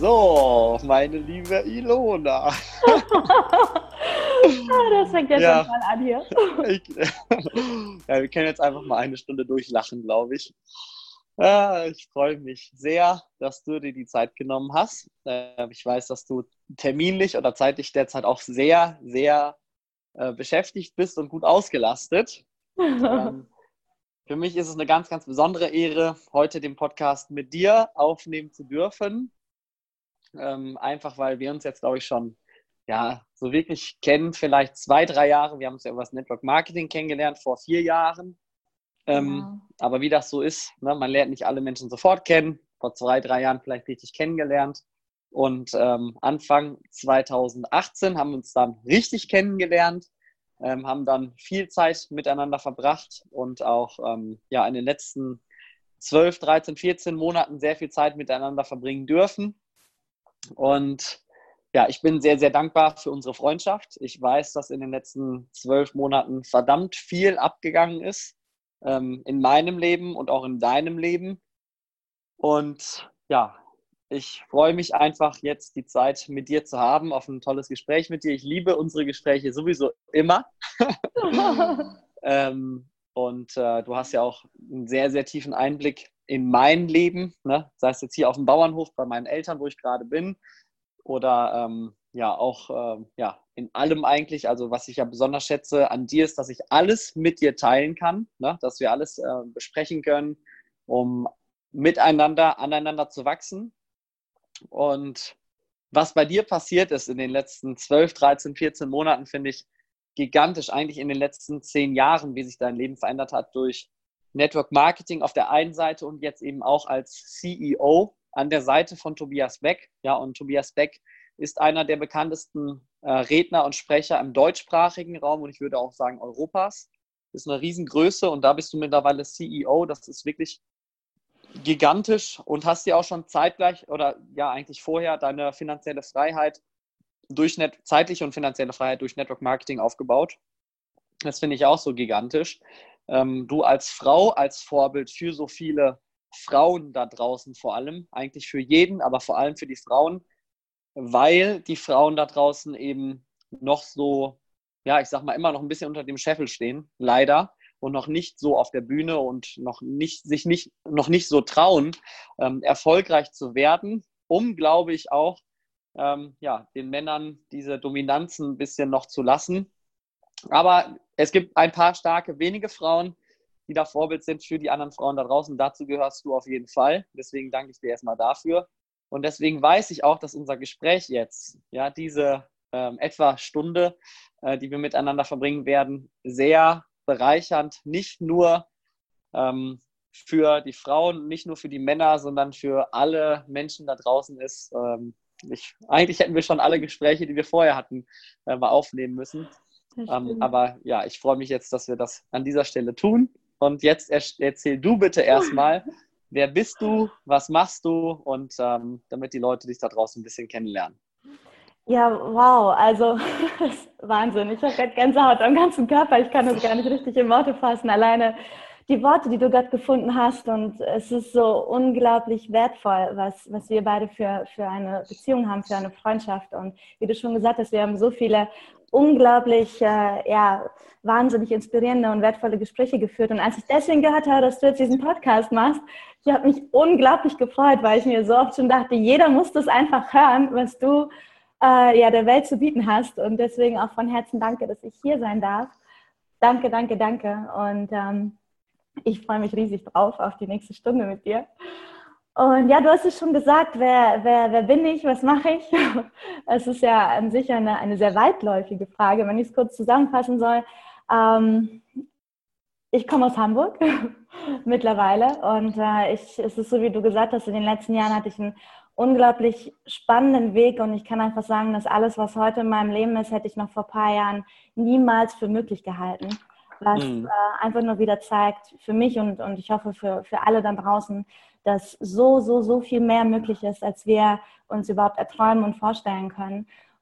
So, meine liebe Ilona. Das fängt ja Ja, schon mal an hier. ich, ja, wir können jetzt einfach mal eine Stunde durchlachen, glaube ich. Ich freue mich sehr, dass du dir die Zeit genommen hast. Ich weiß, dass du terminlich oder zeitlich derzeit auch sehr, sehr beschäftigt bist und gut ausgelastet. Ähm, für mich ist es eine ganz, ganz besondere Ehre, heute den Podcast mit dir aufnehmen zu dürfen. Einfach weil wir uns jetzt, glaube ich, schon so wirklich kennen, vielleicht 2, 3 Jahre. Wir haben uns ja über das Network Marketing kennengelernt vor 4 Jahren. Genau. Aber wie das so ist, ne, man lernt nicht alle Menschen sofort kennen. Vor 2, 3 Jahren vielleicht richtig kennengelernt. Und Anfang 2018 haben wir uns dann richtig kennengelernt, haben dann viel Zeit miteinander verbracht und auch in den letzten 12, 13, 14 Monaten sehr viel Zeit miteinander verbringen dürfen. Und ja, ich bin sehr, sehr dankbar für unsere Freundschaft. Ich weiß, dass in den letzten 12 Monaten verdammt viel abgegangen ist, in meinem Leben und auch in deinem Leben. Und ja, ich freue mich einfach jetzt, die Zeit mit dir zu haben, auf ein tolles Gespräch mit dir. Ich liebe unsere Gespräche sowieso immer. Du hast ja auch einen sehr, sehr tiefen Einblick in mein Leben, ne? Sei es jetzt hier auf dem Bauernhof bei meinen Eltern, wo ich gerade bin, oder in allem eigentlich. Also was ich ja besonders schätze an dir ist, dass ich alles mit dir teilen kann, ne? Dass wir alles besprechen können, um miteinander, aneinander zu wachsen. Und was bei dir passiert ist in den letzten 12, 13, 14 Monaten, finde ich gigantisch. Eigentlich in den letzten 10 Jahren, wie sich dein Leben verändert hat durch Network Marketing auf der einen Seite und jetzt eben auch als CEO an der Seite von Tobias Beck. Ja, und Tobias Beck ist einer der bekanntesten Redner und Sprecher im deutschsprachigen Raum und ich würde auch sagen Europas. Das ist eine Riesengröße und da bist du mittlerweile CEO. Das ist wirklich gigantisch und hast dir auch schon zeitgleich oder ja eigentlich vorher deine finanzielle Freiheit zeitliche und finanzielle Freiheit durch Network Marketing aufgebaut. Das finde ich auch so gigantisch. Du als Frau, als Vorbild für so viele Frauen da draußen vor allem, eigentlich für jeden, aber vor allem für die Frauen, weil die Frauen da draußen eben noch so, ja, ich sag mal, immer noch ein bisschen unter dem Scheffel stehen, leider, und noch nicht so auf der Bühne und noch nicht so trauen, erfolgreich zu werden, um, glaube ich, auch den Männern diese Dominanzen ein bisschen noch zu lassen. Aber es gibt ein paar starke, wenige Frauen, die da Vorbild sind für die anderen Frauen da draußen. Dazu gehörst du auf jeden Fall. Deswegen danke ich dir erstmal dafür. Und deswegen weiß ich auch, dass unser Gespräch jetzt, ja, diese etwa Stunde, die wir miteinander verbringen werden, sehr bereichernd, nicht nur für die Frauen, nicht nur für die Männer, sondern für alle Menschen da draußen ist. Eigentlich hätten wir schon alle Gespräche, die wir vorher hatten, mal aufnehmen müssen. Aber ja, ich freue mich jetzt, dass wir das an dieser Stelle tun. Und jetzt erzähl du bitte erstmal, wer bist du, was machst du und damit die Leute dich da draußen ein bisschen kennenlernen. Ja, wow, also Wahnsinn. Ich habe gerade Gänsehaut am ganzen Körper. Ich kann das gar nicht richtig in Worte fassen. Alleine die Worte, die du gerade gefunden hast. Und es ist so unglaublich wertvoll, was wir beide für eine Beziehung haben, für eine Freundschaft. Und wie du schon gesagt hast, wir haben so viele unglaublich, wahnsinnig inspirierende und wertvolle Gespräche geführt. Und als ich deswegen gehört habe, dass du jetzt diesen Podcast machst, ich habe mich unglaublich gefreut, weil ich mir so oft schon dachte, jeder muss das einfach hören, was du der Welt zu bieten hast. Und deswegen auch von Herzen danke, dass ich hier sein darf. Danke, danke, danke. Und ich freue mich riesig drauf, auf die nächste Stunde mit dir. Und ja, du hast es schon gesagt, wer bin ich, was mache ich? Es ist ja an sich eine sehr weitläufige Frage, wenn ich es kurz zusammenfassen soll. Ich komme aus Hamburg mittlerweile und es ist so, wie du gesagt hast, in den letzten Jahren hatte ich einen unglaublich spannenden Weg und ich kann einfach sagen, dass alles, was heute in meinem Leben ist, hätte ich noch vor ein paar Jahren niemals für möglich gehalten. Was einfach nur wieder zeigt für mich und ich hoffe für alle da draußen, dass so viel mehr möglich ist, als wir uns überhaupt erträumen und vorstellen können.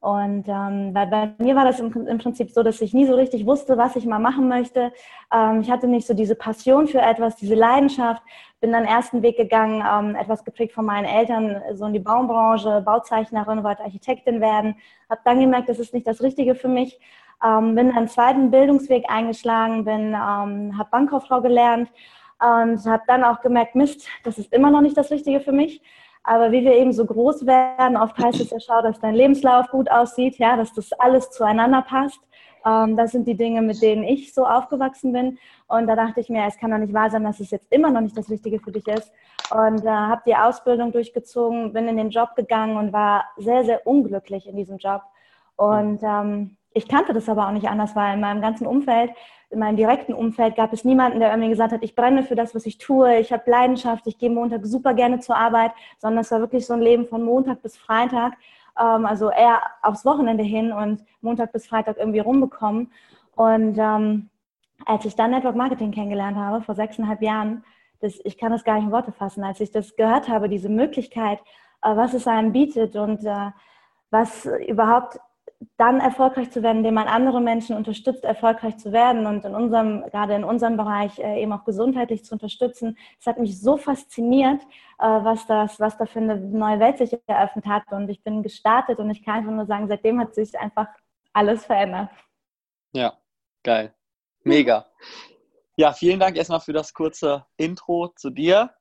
Und weil bei mir war das im Prinzip so, dass ich nie so richtig wusste, was ich mal machen möchte. Ich hatte nicht so diese Passion für etwas, diese Leidenschaft. Bin dann erst einen Weg gegangen, etwas geprägt von meinen Eltern, so in die Baubranche, Bauzeichnerin, wollte Architektin werden. Habe dann gemerkt, das ist nicht das Richtige für mich. Bin dann einen zweiten Bildungsweg eingeschlagen, habe Bankkauffrau gelernt und habe dann auch gemerkt, Mist, das ist immer noch nicht das Richtige für mich. Aber wie wir eben so groß werden, oft heißt es ja, schau, dass dein Lebenslauf gut aussieht, ja, dass das alles zueinander passt. Das sind die Dinge, mit denen ich so aufgewachsen bin. Und da dachte ich mir, es kann doch nicht wahr sein, dass es jetzt immer noch nicht das Richtige für dich ist. Und habe die Ausbildung durchgezogen, bin in den Job gegangen und war sehr, sehr unglücklich in diesem Job. Und ich kannte das aber auch nicht anders, weil in meinem ganzen Umfeld, in meinem direkten Umfeld gab es niemanden, der mir gesagt hat, ich brenne für das, was ich tue, ich habe Leidenschaft, ich gehe Montag super gerne zur Arbeit, sondern es war wirklich so ein Leben von Montag bis Freitag, also eher aufs Wochenende hin und Montag bis Freitag irgendwie rumbekommen. Und als ich dann Network Marketing kennengelernt habe, vor 6,5 Jahren, ich kann das gar nicht in Worte fassen, als ich das gehört habe, diese Möglichkeit, was es einem bietet und was überhaupt dann erfolgreich zu werden, indem man andere Menschen unterstützt, erfolgreich zu werden und gerade in unserem Bereich eben auch gesundheitlich zu unterstützen. Es hat mich so fasziniert, was da für eine neue Welt sich eröffnet hat, und ich bin gestartet und ich kann einfach nur sagen, seitdem hat sich einfach alles verändert. Ja, geil. Mega. Ja, vielen Dank erstmal für das kurze Intro zu dir.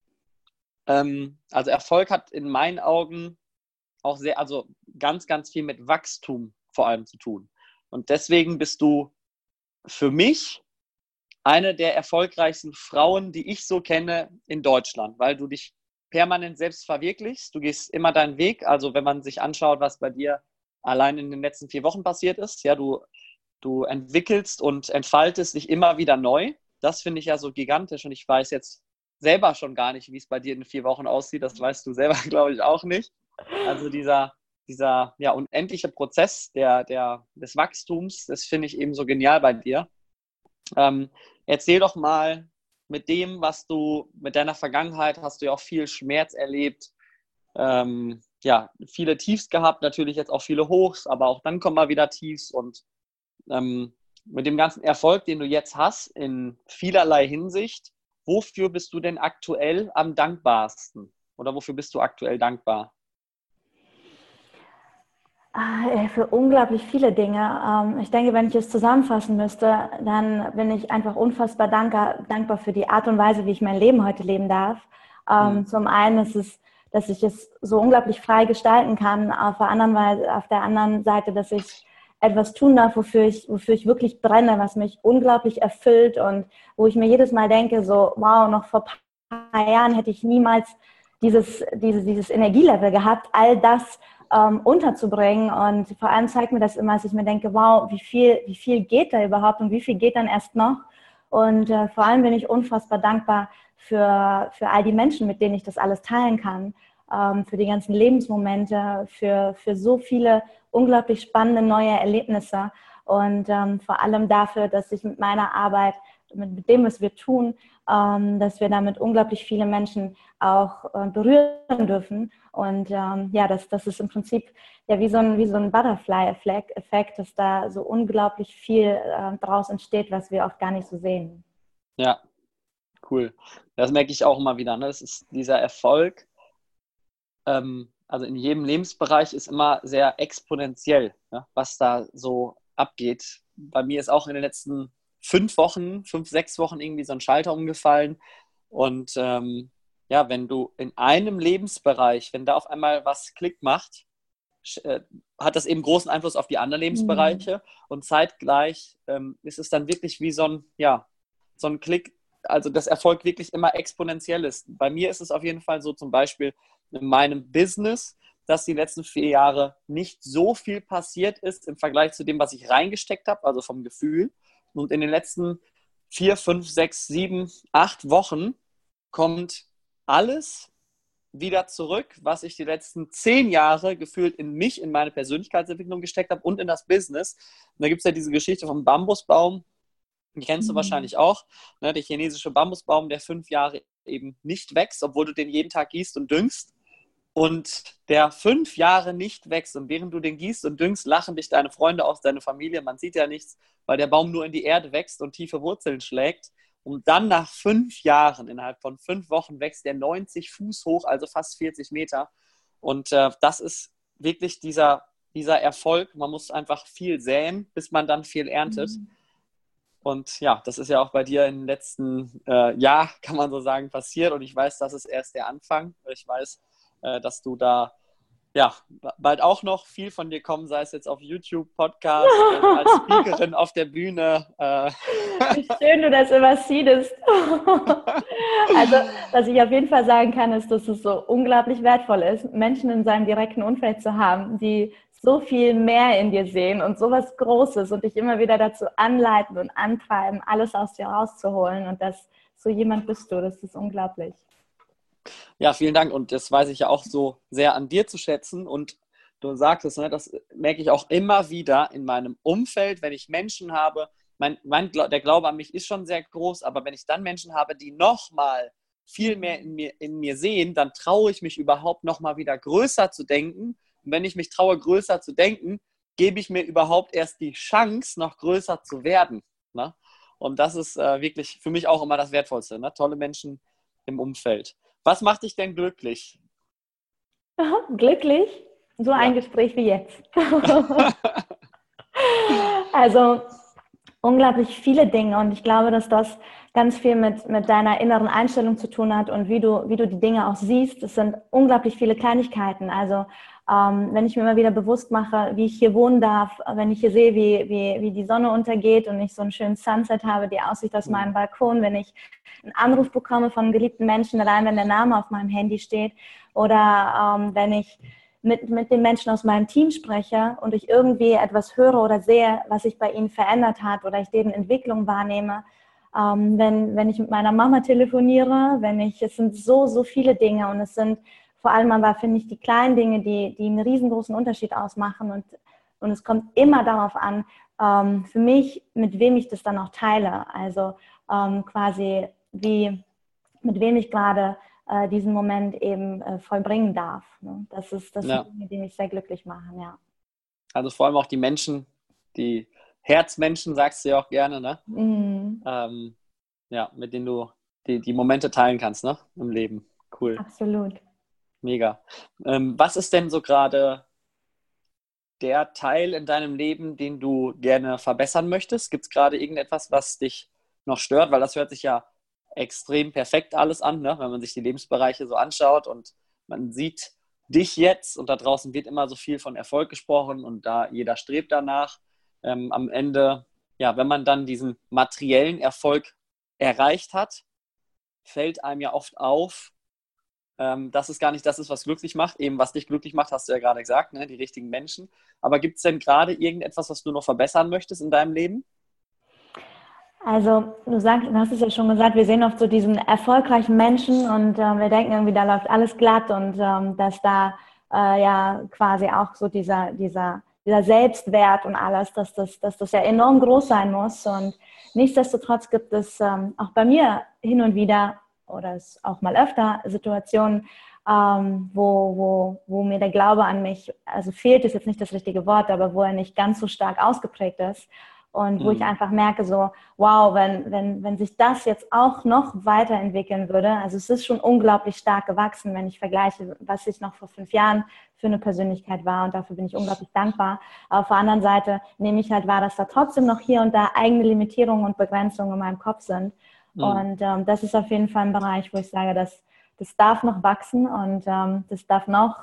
Also Erfolg hat in meinen Augen auch also ganz, ganz viel mit Wachstum vor allem zu tun. Und deswegen bist du für mich eine der erfolgreichsten Frauen, die ich so kenne in Deutschland, weil du dich permanent selbst verwirklichst. Du gehst immer deinen Weg. Also wenn man sich anschaut, was bei dir allein in den letzten 4 Wochen passiert ist, ja, du entwickelst und entfaltest dich immer wieder neu. Das finde ich ja so gigantisch, und ich weiß jetzt selber schon gar nicht, wie es bei dir in 4 Wochen aussieht. Das weißt du selber, glaube ich, auch nicht. Also dieser ja, unendliche Prozess des Wachstums, das finde ich eben so genial bei dir. Erzähl doch mal, mit deiner Vergangenheit hast du ja auch viel Schmerz erlebt, ja, viele Tiefs gehabt, natürlich jetzt auch viele Hochs, aber auch dann kommen mal wieder Tiefs, und mit dem ganzen Erfolg, den du jetzt hast, in vielerlei Hinsicht, wofür bist du denn aktuell am dankbarsten? Oder wofür bist du aktuell dankbar? Für unglaublich viele Dinge. Ich denke, wenn ich es zusammenfassen müsste, dann bin ich einfach unfassbar dankbar für die Art und Weise, wie ich mein Leben heute leben darf. Zum einen ist es, dass ich es so unglaublich frei gestalten kann. Auf der anderen Seite, dass ich etwas tun darf, wofür ich wirklich brenne, was mich unglaublich erfüllt und wo ich mir jedes Mal denke, so, wow, noch vor ein paar Jahren hätte ich niemals dieses Energielevel gehabt, all das unterzubringen. Und vor allem zeigt mir das immer, dass ich mir denke, wow, wie viel geht da überhaupt und wie viel geht dann erst noch? Und vor allem bin ich unfassbar dankbar für all die Menschen, mit denen ich das alles teilen kann, für die ganzen Lebensmomente, für so viele unglaublich spannende neue Erlebnisse und vor allem dafür, dass ich mit meiner Arbeit, mit dem, was wir tun, dass wir damit unglaublich viele Menschen auch berühren dürfen. Und ja, das ist im Prinzip ja wie so ein Butterfly-Effekt, dass da so unglaublich viel draus entsteht, was wir oft gar nicht so sehen. Ja, cool. Das merke ich auch immer wieder. Ne? Das ist dieser Erfolg, also in jedem Lebensbereich ist immer sehr exponentiell, ne? Was da so abgeht. Bei mir ist auch in den letzten 6 Wochen irgendwie so ein Schalter umgefallen. Und ja, wenn du in einem Lebensbereich, wenn da auf einmal was Klick macht, hat das eben großen Einfluss auf die anderen Lebensbereiche. Und zeitgleich ist es dann wirklich wie so ein Klick, also dass Erfolg wirklich immer exponentiell ist. Bei mir ist es auf jeden Fall so, zum Beispiel in meinem Business, dass die letzten 4 Jahre nicht so viel passiert ist im Vergleich zu dem, was ich reingesteckt habe, also vom Gefühl. Und in den letzten 4, 5, 6, 7, 8 Wochen kommt alles wieder zurück, was ich die letzten 10 Jahre gefühlt in mich, in meine Persönlichkeitsentwicklung gesteckt habe und in das Business. Und da gibt es ja diese Geschichte vom Bambusbaum, die kennst du wahrscheinlich auch, ne? Der chinesische Bambusbaum, der 5 Jahre eben nicht wächst, obwohl du den jeden Tag gießt und düngst. und der 5 Jahre nicht wächst und während du den gießt und düngst, lachen dich deine Freunde aus, deine Familie, man sieht ja nichts, weil der Baum nur in die Erde wächst und tiefe Wurzeln schlägt. Und dann nach 5 Jahren, innerhalb von 5 Wochen, wächst der 90 Fuß hoch, also fast 40 Meter. Und das ist wirklich dieser Erfolg. Man muss einfach viel säen, bis man dann viel erntet. Und ja, das ist ja auch bei dir im letzten Jahr, kann man so sagen, passiert. Und ich weiß, das ist erst der Anfang. Ich weiß, dass du da ja bald auch noch viel von dir kommen, sei es jetzt auf YouTube, Podcast, als Speakerin auf der Bühne. Wie schön du das immer siehst. Also, was ich auf jeden Fall sagen kann, ist, dass es so unglaublich wertvoll ist, Menschen in seinem direkten Umfeld zu haben, die so viel mehr in dir sehen und so was Großes und dich immer wieder dazu anleiten und antreiben, alles aus dir rauszuholen. Und das, so jemand bist du, das ist unglaublich. Ja, vielen Dank. Und das weiß ich ja auch so sehr an dir zu schätzen. Und du sagst es, ne, das merke ich auch immer wieder in meinem Umfeld, wenn ich Menschen habe. Der Glaube an mich ist schon sehr groß, aber wenn ich dann Menschen habe, die nochmal viel mehr in mir sehen, dann traue ich mich überhaupt nochmal wieder größer zu denken. Und wenn ich mich traue, größer zu denken, gebe ich mir überhaupt erst die Chance, noch größer zu werden. Ne? Und das ist wirklich für mich auch immer das Wertvollste. Ne? Tolle Menschen im Umfeld. Was macht dich denn glücklich? Glücklich? So ein Ja. Gespräch wie jetzt. Also unglaublich viele Dinge und ich glaube, dass das ganz viel mit deiner inneren Einstellung zu tun hat und wie du die Dinge auch siehst. Es sind unglaublich viele Kleinigkeiten. Also wenn ich mir immer wieder bewusst mache, wie ich hier wohnen darf, wenn ich hier sehe, wie die Sonne untergeht und ich so einen schönen Sunset habe, die Aussicht aus meinem Balkon, wenn ich einen Anruf bekomme von geliebten Menschen, allein wenn der Name auf meinem Handy steht oder wenn ich mit den Menschen aus meinem Team spreche und ich irgendwie etwas höre oder sehe, was sich bei ihnen verändert hat oder ich deren Entwicklung wahrnehme, wenn ich mit meiner Mama telefoniere, es sind so viele Dinge und es sind vor allem aber, finde ich, die kleinen Dinge, die einen riesengroßen Unterschied ausmachen und es kommt immer darauf an, für mich, mit wem ich das dann auch teile, also quasi mit wem ich gerade diesen Moment eben vollbringen darf. Ne? Das sind Dinge, die mich sehr glücklich machen, ja. Also vor allem auch die Menschen, die Herzmenschen, sagst du ja auch gerne, ne? Ja, mit denen du die Momente teilen kannst, ne? Im Leben. Cool. Absolut. Mega. Was ist denn so gerade der Teil in deinem Leben, den du gerne verbessern möchtest? Gibt es gerade irgendetwas, was dich noch stört? Weil das hört sich ja extrem perfekt alles an, ne? Wenn man sich die Lebensbereiche so anschaut und man sieht dich jetzt und da draußen wird immer so viel von Erfolg gesprochen und da jeder strebt danach. Am Ende, ja, wenn man dann diesen materiellen Erfolg erreicht hat, fällt einem ja oft auf, dass es gar nicht das ist, was glücklich macht. Eben, was dich glücklich macht, hast du ja gerade gesagt, ne? Die richtigen Menschen. Aber gibt es denn gerade irgendetwas, was du noch verbessern möchtest in deinem Leben? Also du hast es ja schon gesagt, wir sehen oft so diesen erfolgreichen Menschen und wir denken irgendwie, da läuft alles glatt und dass da ja quasi auch so dieser Selbstwert und alles, dass das ja enorm groß sein muss. Und nichtsdestotrotz gibt es auch bei mir hin und wieder oder es auch mal öfter Situationen, wo mir der Glaube an mich, also fehlt ist jetzt nicht das richtige Wort, aber wo er nicht ganz so stark ausgeprägt ist. Und wo ich einfach merke, so, wow, wenn sich das jetzt auch noch weiterentwickeln würde, also es ist schon unglaublich stark gewachsen, wenn ich vergleiche, was ich noch vor 5 Jahren für eine Persönlichkeit war und dafür bin ich unglaublich dankbar. Aber auf der anderen Seite nehme ich halt wahr, dass da trotzdem noch hier und da eigene Limitierungen und Begrenzungen in meinem Kopf sind. Und das ist auf jeden Fall ein Bereich, wo ich sage, das darf noch wachsen und das darf noch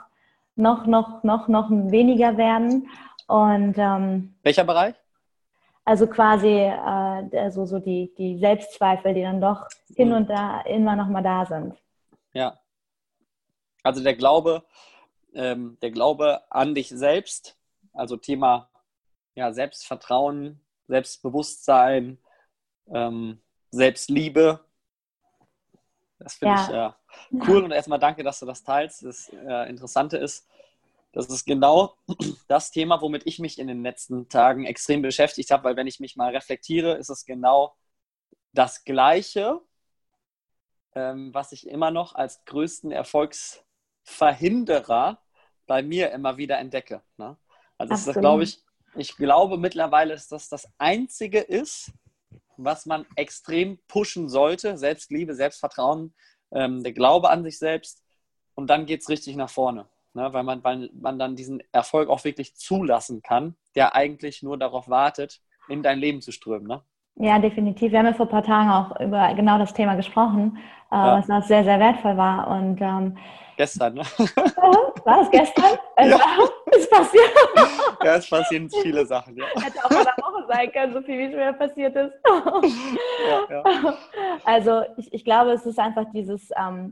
weniger werden. Und welcher Bereich? Also quasi so die Selbstzweifel, die dann doch hin und da immer noch mal da sind. Ja. Also der Glaube an dich selbst, also Thema ja, Selbstvertrauen, Selbstbewusstsein, Selbstliebe. Das finde ich cool und erstmal danke, dass du das teilst. Das Interessante ist, das ist genau das Thema, womit ich mich in den letzten Tagen extrem beschäftigt habe, weil wenn ich mich mal reflektiere, ist es genau das Gleiche, was ich immer noch als größten Erfolgsmoment Verhinderer bei mir immer wieder entdecke. Ne? Also das ist, Absolut. ich glaube mittlerweile, dass das Einzige ist, was man extrem pushen sollte. Selbstliebe, Selbstvertrauen, der Glaube an sich selbst. Und dann geht es richtig nach vorne. Ne? Weil man dann diesen Erfolg auch wirklich zulassen kann, der eigentlich nur darauf wartet, in dein Leben zu strömen. Ne? Ja, definitiv. Wir haben ja vor ein paar Tagen auch über genau das Thema gesprochen, Ja, was auch sehr, sehr wertvoll war. Und gestern. Ne? war es gestern? Ja. Es passiert. Ja, es passieren viele Sachen. Ja, Hätte auch vor einer Woche sein können, so viel wie es mir passiert ist. ja. Also ich glaube, es ist einfach dieses,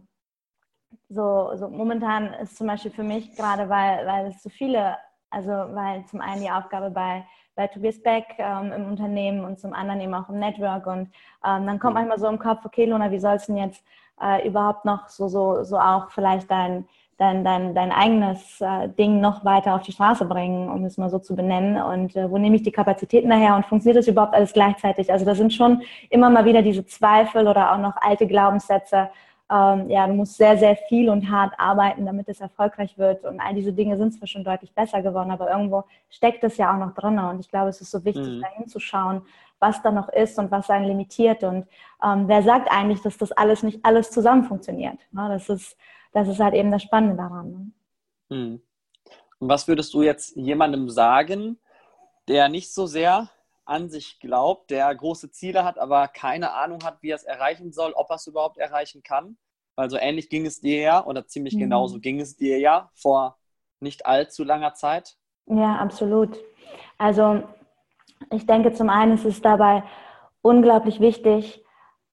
so momentan ist zum Beispiel für mich gerade, weil es so viele, also weil zum einen die Aufgabe bei Tobias Beck im Unternehmen und zum anderen eben auch im Network und dann kommt manchmal so im Kopf, okay Lona, wie soll es denn jetzt überhaupt noch so auch vielleicht dein eigenes Ding noch weiter auf die Straße bringen, um es mal so zu benennen und wo nehme ich die Kapazitäten daher und funktioniert das überhaupt alles gleichzeitig? Also da sind schon immer mal wieder diese Zweifel oder auch noch alte Glaubenssätze, ja, du musst sehr, sehr viel und hart arbeiten, damit es erfolgreich wird. Und all diese Dinge sind zwar schon deutlich besser geworden, aber irgendwo steckt es ja auch noch drin. Und ich glaube, es ist so wichtig, da hinzuschauen, was da noch ist und was einen limitiert. Und wer sagt eigentlich, dass das alles nicht alles zusammen funktioniert? Ja, das ist halt eben das Spannende daran. Und was würdest du jetzt jemandem sagen, der nicht so sehr an sich glaubt, der große Ziele hat, aber keine Ahnung hat, wie er es erreichen soll, ob er es überhaupt erreichen kann? Weil so ähnlich ging es dir ja, oder ziemlich genauso ging es dir ja vor nicht allzu langer Zeit. Ja, absolut. Also ich denke, zum einen ist es dabei unglaublich wichtig,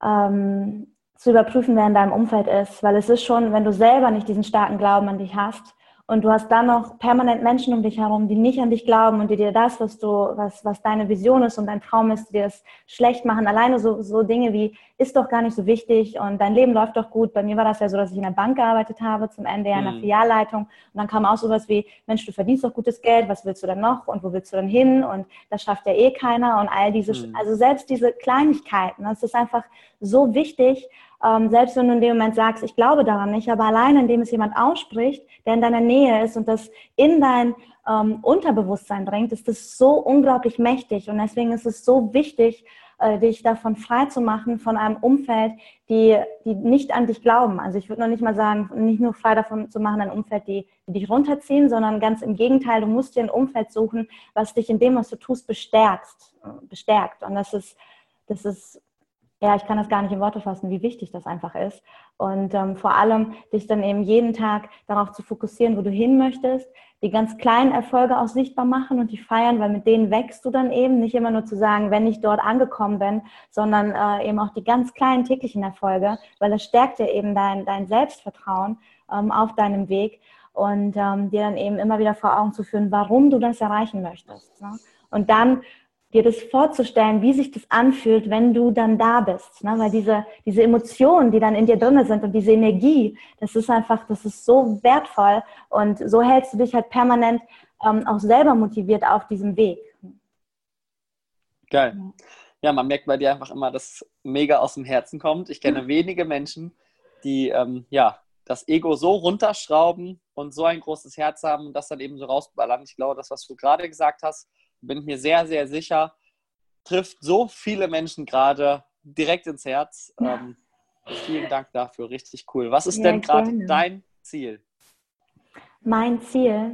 zu überprüfen, wer in deinem Umfeld ist, weil es ist schon, wenn du selber nicht diesen starken Glauben an dich hast und du hast dann noch permanent Menschen um dich herum, die nicht an dich glauben und die dir das, was deine Vision ist und dein Traum ist, dir das schlecht machen. Alleine so Dinge wie, ist doch gar nicht so wichtig und dein Leben läuft doch gut. Bei mir war das ja so, dass ich in der Bank gearbeitet habe, zum Ende ja in der Filialleitung und dann kam auch sowas wie, Mensch, du verdienst doch gutes Geld, was willst du denn noch und wo willst du denn hin und das schafft ja eh keiner und all diese, also selbst diese Kleinigkeiten, das ist einfach so wichtig, selbst wenn du in dem Moment sagst, ich glaube daran nicht, aber alleine indem es jemand ausspricht, der in deiner Nähe ist und das in dein Unterbewusstsein drängt, ist das so unglaublich mächtig und deswegen ist es so wichtig, dich davon frei zu machen, von einem Umfeld, die nicht an dich glauben. Also ich würde noch nicht mal sagen, nicht nur frei davon zu machen, ein Umfeld, die dich runterziehen, sondern ganz im Gegenteil, du musst dir ein Umfeld suchen, was dich in dem, was du tust, bestärkt. Und das ist ja, ich kann das gar nicht in Worte fassen, wie wichtig das einfach ist. Und vor allem dich dann eben jeden Tag darauf zu fokussieren, wo du hin möchtest, die ganz kleinen Erfolge auch sichtbar machen und die feiern, weil mit denen wächst du dann eben. Nicht immer nur zu sagen, wenn ich dort angekommen bin, sondern eben auch die ganz kleinen täglichen Erfolge, weil das stärkt dir eben dein Selbstvertrauen auf deinem Weg und dir dann eben immer wieder vor Augen zu führen, warum du das erreichen möchtest. Ne? Und dann dir das vorzustellen, wie sich das anfühlt, wenn du dann da bist. Ne? Weil diese Emotionen, die dann in dir drin sind und diese Energie, das ist so wertvoll und so hältst du dich halt permanent auch selber motiviert auf diesem Weg. Geil. Ja, man merkt bei dir einfach immer, dass es mega aus dem Herzen kommt. Ich kenne wenige Menschen, die das Ego so runterschrauben und so ein großes Herz haben und das dann eben so rausballern. Ich glaube, das, was du gerade gesagt hast, bin ich mir sehr, sehr sicher, trifft so viele Menschen gerade direkt ins Herz. Vielen Dank dafür, richtig cool. Was ist denn gerade dein Ziel? Mein Ziel?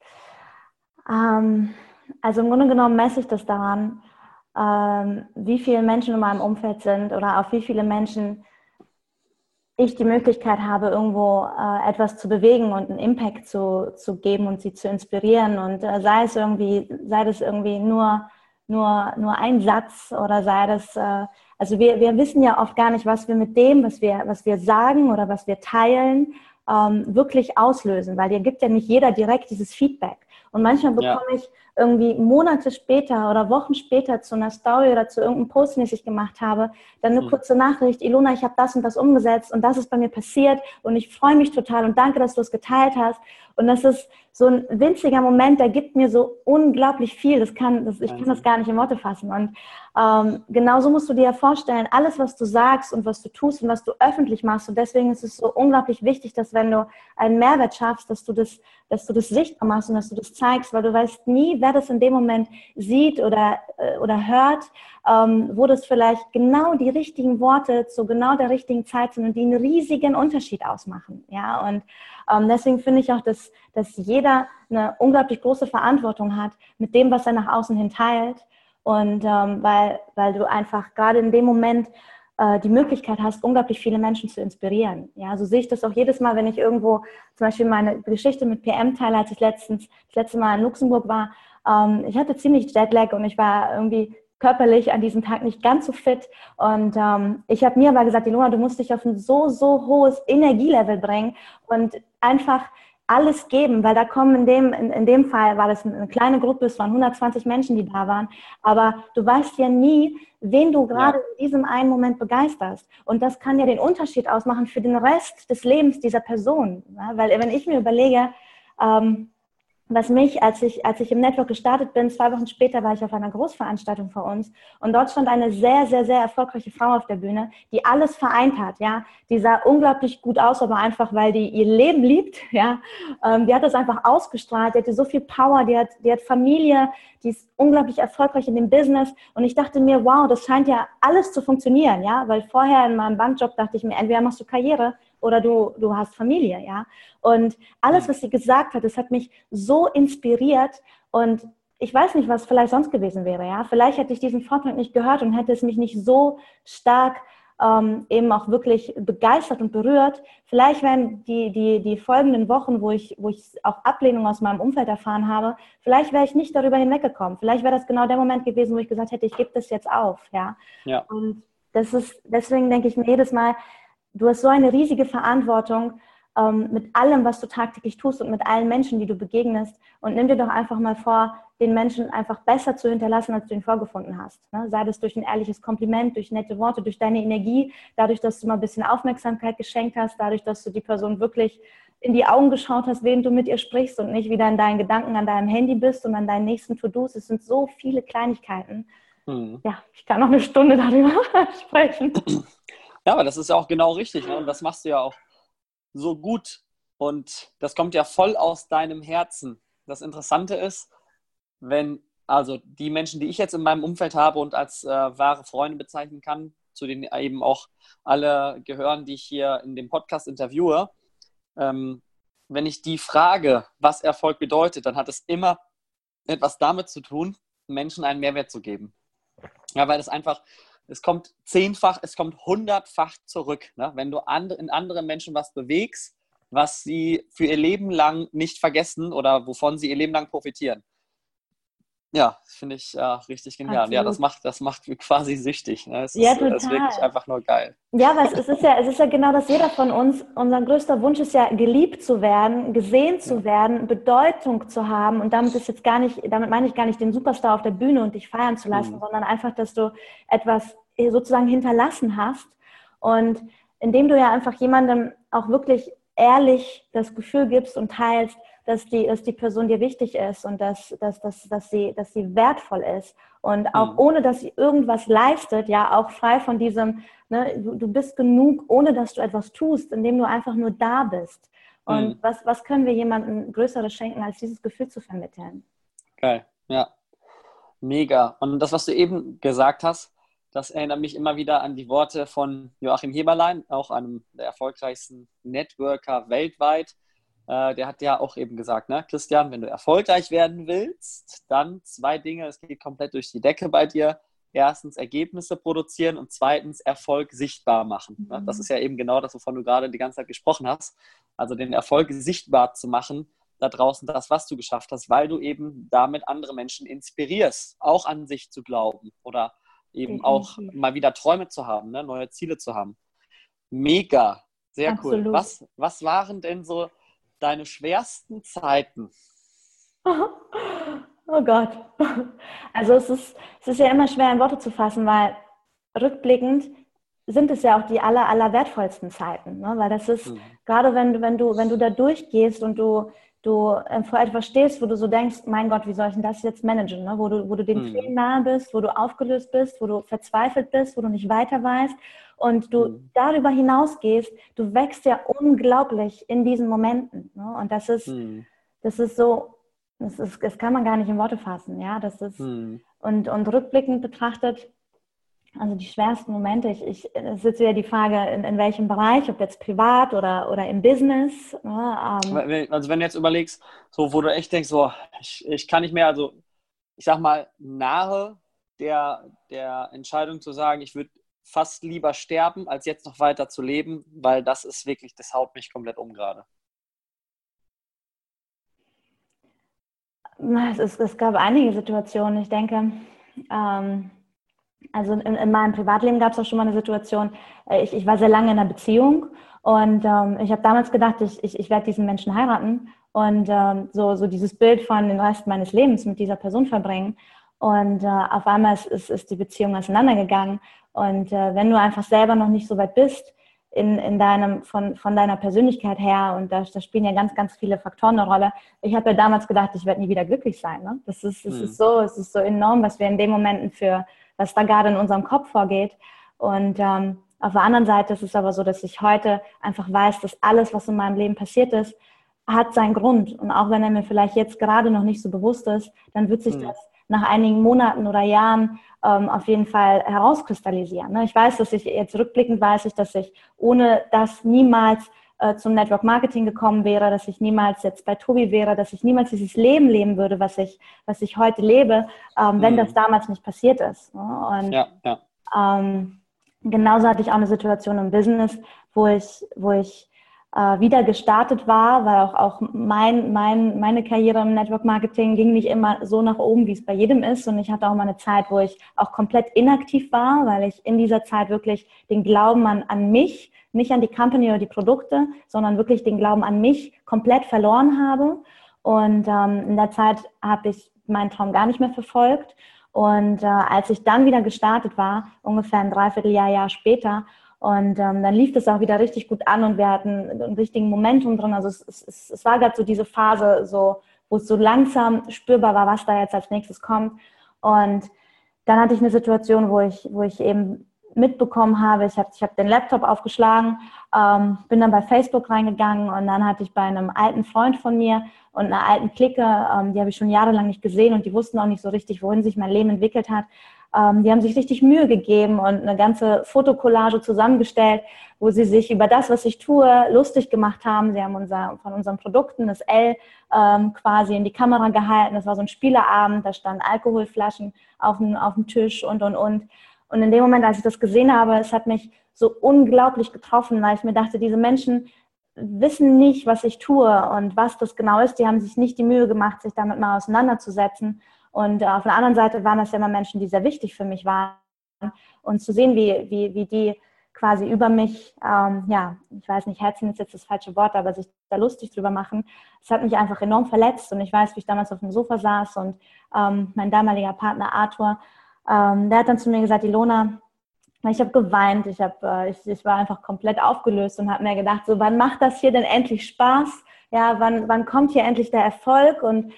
Also im Grunde genommen messe ich das daran, wie viele Menschen in meinem Umfeld sind oder auf wie viele Menschen ich die Möglichkeit habe, irgendwo etwas zu bewegen und einen Impact zu geben und sie zu inspirieren. Und sei das irgendwie nur ein Satz oder sei das, also wir wissen ja oft gar nicht, was wir mit dem, was wir sagen oder was wir teilen, wirklich auslösen, weil dir gibt ja nicht jeder direkt dieses Feedback. Und manchmal bekomme ich irgendwie Monate später oder Wochen später zu einer Story oder zu irgendeinem Post, den ich gemacht habe, dann eine kurze Nachricht, Ilona, ich habe das und das umgesetzt und das ist bei mir passiert und ich freue mich total und danke, dass du es geteilt hast. Und das ist so ein winziger Moment, der gibt mir so unglaublich viel. Ich kann das gar nicht in Worte fassen. Und genauso musst du dir ja vorstellen, alles, was du sagst und was du tust und was du öffentlich machst. Und deswegen ist es so unglaublich wichtig, dass wenn du einen Mehrwert schaffst, dass du das sichtbar machst und dass du das zeigst, weil du weißt nie, wer das in dem Moment sieht oder hört, wo das vielleicht genau die richtigen Worte zu genau der richtigen Zeit sind und die einen riesigen Unterschied ausmachen. Ja, und deswegen finde ich auch, dass jeder eine unglaublich große Verantwortung hat mit dem, was er nach außen hin teilt. Und weil du einfach gerade in dem Moment die Möglichkeit hast, unglaublich viele Menschen zu inspirieren. Ja, so sehe ich das auch jedes Mal, wenn ich irgendwo zum Beispiel meine Geschichte mit PM teile, als ich das letzte Mal in Luxemburg war. Ich hatte ziemlich Jetlag und ich war irgendwie körperlich an diesem Tag nicht ganz so fit. Und ich habe mir aber gesagt, Ilona, du musst dich auf ein so hohes Energielevel bringen und einfach alles geben, weil da kommen in dem Fall war das eine kleine Gruppe, es waren 120 Menschen, die da waren, aber du weißt ja nie, wen du gerade in diesem einen Moment begeisterst. Und das kann ja den Unterschied ausmachen für den Rest des Lebens dieser Person. Ja? Weil wenn ich mir überlege, was mich, als ich im Network gestartet bin, 2 Wochen später war ich auf einer Großveranstaltung vor uns und dort stand eine sehr, sehr, sehr erfolgreiche Frau auf der Bühne, die alles vereint hat, ja. Die sah unglaublich gut aus, aber einfach, weil die ihr Leben liebt, ja. Die hat das einfach ausgestrahlt, die hatte so viel Power, die hat Familie, die ist unglaublich erfolgreich in dem Business und ich dachte mir, wow, das scheint ja alles zu funktionieren, ja, weil vorher in meinem Bankjob dachte ich mir, entweder machst du Karriere oder du hast Familie, ja. Und alles, was sie gesagt hat, das hat mich so inspiriert und ich weiß nicht, was vielleicht sonst gewesen wäre, ja. Vielleicht hätte ich diesen Vortrag nicht gehört und hätte es mich nicht so stark eben auch wirklich begeistert und berührt. Vielleicht wären die folgenden Wochen, wo ich auch Ablehnung aus meinem Umfeld erfahren habe, vielleicht wäre ich nicht darüber hinweggekommen. Vielleicht wäre das genau der Moment gewesen, wo ich gesagt hätte, ich gebe das jetzt auf, ja. Und deswegen denke ich mir jedes Mal, du hast so eine riesige Verantwortung mit allem, was du tagtäglich tust und mit allen Menschen, die du begegnest. Und nimm dir doch einfach mal vor, den Menschen einfach besser zu hinterlassen, als du ihn vorgefunden hast. Ne? Sei das durch ein ehrliches Kompliment, durch nette Worte, durch deine Energie, dadurch, dass du mal ein bisschen Aufmerksamkeit geschenkt hast, dadurch, dass du die Person wirklich in die Augen geschaut hast, während du mit ihr sprichst und nicht wieder in deinen Gedanken an deinem Handy bist und an deinen nächsten To-Dos. Es sind so viele Kleinigkeiten. Ja, ich kann noch eine Stunde darüber sprechen. Ja, aber das ist ja auch genau richtig, ne? Und das machst du ja auch so gut. Und das kommt ja voll aus deinem Herzen. Das Interessante ist, also die Menschen, die ich jetzt in meinem Umfeld habe und als wahre Freunde bezeichnen kann, zu denen eben auch alle gehören, die ich hier in dem Podcast interviewe, wenn ich die frage, was Erfolg bedeutet, dann hat es immer etwas damit zu tun, Menschen einen Mehrwert zu geben. Ja, weil es kommt 10-fach, es kommt 100-fach zurück. Ne? Wenn du in anderen Menschen was bewegst, was sie für ihr Leben lang nicht vergessen oder wovon sie ihr Leben lang profitieren. Ja, finde ich richtig genial. Absolut. Ja, das macht quasi süchtig. Ne? Es ist wirklich einfach nur geil. Ja, aber es ist ja genau, dass jeder von uns, unser größter Wunsch ist ja, geliebt zu werden, gesehen zu werden, Bedeutung zu haben. Und damit meine ich gar nicht den Superstar auf der Bühne und dich feiern zu lassen, sondern einfach, dass du etwas sozusagen hinterlassen hast. Und indem du ja einfach jemandem auch wirklich ehrlich das Gefühl gibst und teilst, dass die Person dir wichtig ist und dass sie wertvoll ist und auch ohne, dass sie irgendwas leistet, ja, auch frei von diesem, ne, du bist genug, ohne dass du etwas tust, indem du einfach nur da bist. Und was können wir jemandem Größeres schenken, als dieses Gefühl zu vermitteln? Geil, ja. Mega. Und das, was du eben gesagt hast, das erinnert mich immer wieder an die Worte von Joachim Heberlein, auch einem der erfolgreichsten Networker weltweit. Der hat ja auch eben gesagt, ne, Christian, wenn du erfolgreich werden willst, dann 2 Dinge, es geht komplett durch die Decke bei dir. Erstens Ergebnisse produzieren und zweitens Erfolg sichtbar machen. Ne? Das ist ja eben genau das, wovon du gerade die ganze Zeit gesprochen hast. Also den Erfolg sichtbar zu machen, da draußen das, was du geschafft hast, weil du eben damit andere Menschen inspirierst, auch an sich zu glauben oder eben auch mal wieder Träume zu haben, ne? Neue Ziele zu haben. Mega, sehr Absolut. Cool. Was waren denn so deine schwersten Zeiten? Oh Gott. Also es ist ja immer schwer in Worte zu fassen, weil rückblickend sind es ja auch die aller wertvollsten Zeiten. Ne? Weil das ist, gerade wenn du da durchgehst und du vor etwas stehst, wo du so denkst, mein Gott, wie soll ich denn das jetzt managen? Ne? Wo du den Tränen nahe bist, wo du aufgelöst bist, wo du verzweifelt bist, wo du nicht weiter weißt und du darüber hinausgehst, du wächst ja unglaublich in diesen Momenten. Ne? Und das ist so, das kann man gar nicht in Worte fassen. Ja? Das ist, und rückblickend betrachtet, also die schwersten Momente, es ist ja die Frage, in welchem Bereich, ob jetzt privat oder im Business. Ne? Also wenn du jetzt überlegst, so wo du echt denkst, so, ich kann nicht mehr, also ich sag mal, nahe der Entscheidung zu sagen, ich würde fast lieber sterben, als jetzt noch weiter zu leben, weil das ist wirklich, das haut mich komplett um gerade. Es gab einige Situationen. Ich denke, also in meinem Privatleben gab es auch schon mal eine Situation, ich war sehr lange in einer Beziehung und ich habe damals gedacht, ich werde diesen Menschen heiraten und so dieses Bild von den Rest meines Lebens mit dieser Person verbringen. Und auf einmal ist die Beziehung auseinandergegangen. Und wenn du einfach selber noch nicht so weit bist, von deiner Persönlichkeit her, und da spielen ja ganz viele Faktoren eine Rolle. Ich habe ja damals gedacht, ich werde nie wieder glücklich sein. Ne? Es ist so enorm, was wir in den Momenten was da gerade in unserem Kopf vorgeht. Und auf der anderen Seite ist es aber so, dass ich heute einfach weiß, dass alles, was in meinem Leben passiert ist, hat seinen Grund. Und auch wenn er mir vielleicht jetzt gerade noch nicht so bewusst ist, dann wird sich das nach einigen Monaten oder Jahren auf jeden Fall herauskristallisieren. Ne? Ich weiß, dass dass ich ohne das niemals zum Network Marketing gekommen wäre, dass ich niemals jetzt bei Tobi wäre, dass ich niemals dieses Leben leben würde, was ich heute lebe, wenn das damals nicht passiert ist. Ne? Und genauso hatte ich auch eine Situation im Business, wo ich wieder gestartet war, weil auch meine Karriere im Network Marketing ging nicht immer so nach oben, wie es bei jedem ist. Und ich hatte auch mal eine Zeit, wo ich auch komplett inaktiv war, weil ich in dieser Zeit wirklich den Glauben an mich, nicht an die Company oder die Produkte, sondern wirklich den Glauben an mich komplett verloren habe. Und in der Zeit habe ich meinen Traum gar nicht mehr verfolgt. Und als ich dann wieder gestartet war, ungefähr ein Dreivierteljahr später, und dann lief das auch wieder richtig gut an und wir hatten einen richtigen Momentum drin. Also es war gerade so diese Phase, so, wo es so langsam spürbar war, was da jetzt als nächstes kommt. Und dann hatte ich eine Situation, wo ich eben mitbekommen habe, ich hab den Laptop aufgeschlagen, bin dann bei Facebook reingegangen und dann hatte ich bei einem alten Freund von mir und einer alten Clique, die habe ich schon jahrelang nicht gesehen und die wussten auch nicht so richtig, wohin sich mein Leben entwickelt hat. Die haben sich richtig Mühe gegeben und eine ganze Fotokollage zusammengestellt, wo sie sich über das, was ich tue, lustig gemacht haben. Sie haben von unseren Produkten das L quasi in die Kamera gehalten. Das war so ein Spieleabend, da standen Alkoholflaschen auf dem Tisch und. Und in dem Moment, als ich das gesehen habe, es hat mich so unglaublich getroffen, weil ich mir dachte, diese Menschen wissen nicht, was ich tue und was das genau ist. Die haben sich nicht die Mühe gemacht, sich damit mal auseinanderzusetzen. Und auf der anderen Seite waren das ja immer Menschen, die sehr wichtig für mich waren. Und zu sehen, wie die quasi über mich, ich weiß nicht, herzen ist jetzt das falsche Wort, aber sich da lustig drüber machen, das hat mich einfach enorm verletzt. Und ich weiß, wie ich damals auf dem Sofa saß und mein damaliger Partner Arthur, der hat dann zu mir gesagt, Ilona, ich habe geweint, ich war einfach komplett aufgelöst und habe mir gedacht, so, wann macht das hier denn endlich Spaß? Ja, wann kommt hier endlich der Erfolg? Und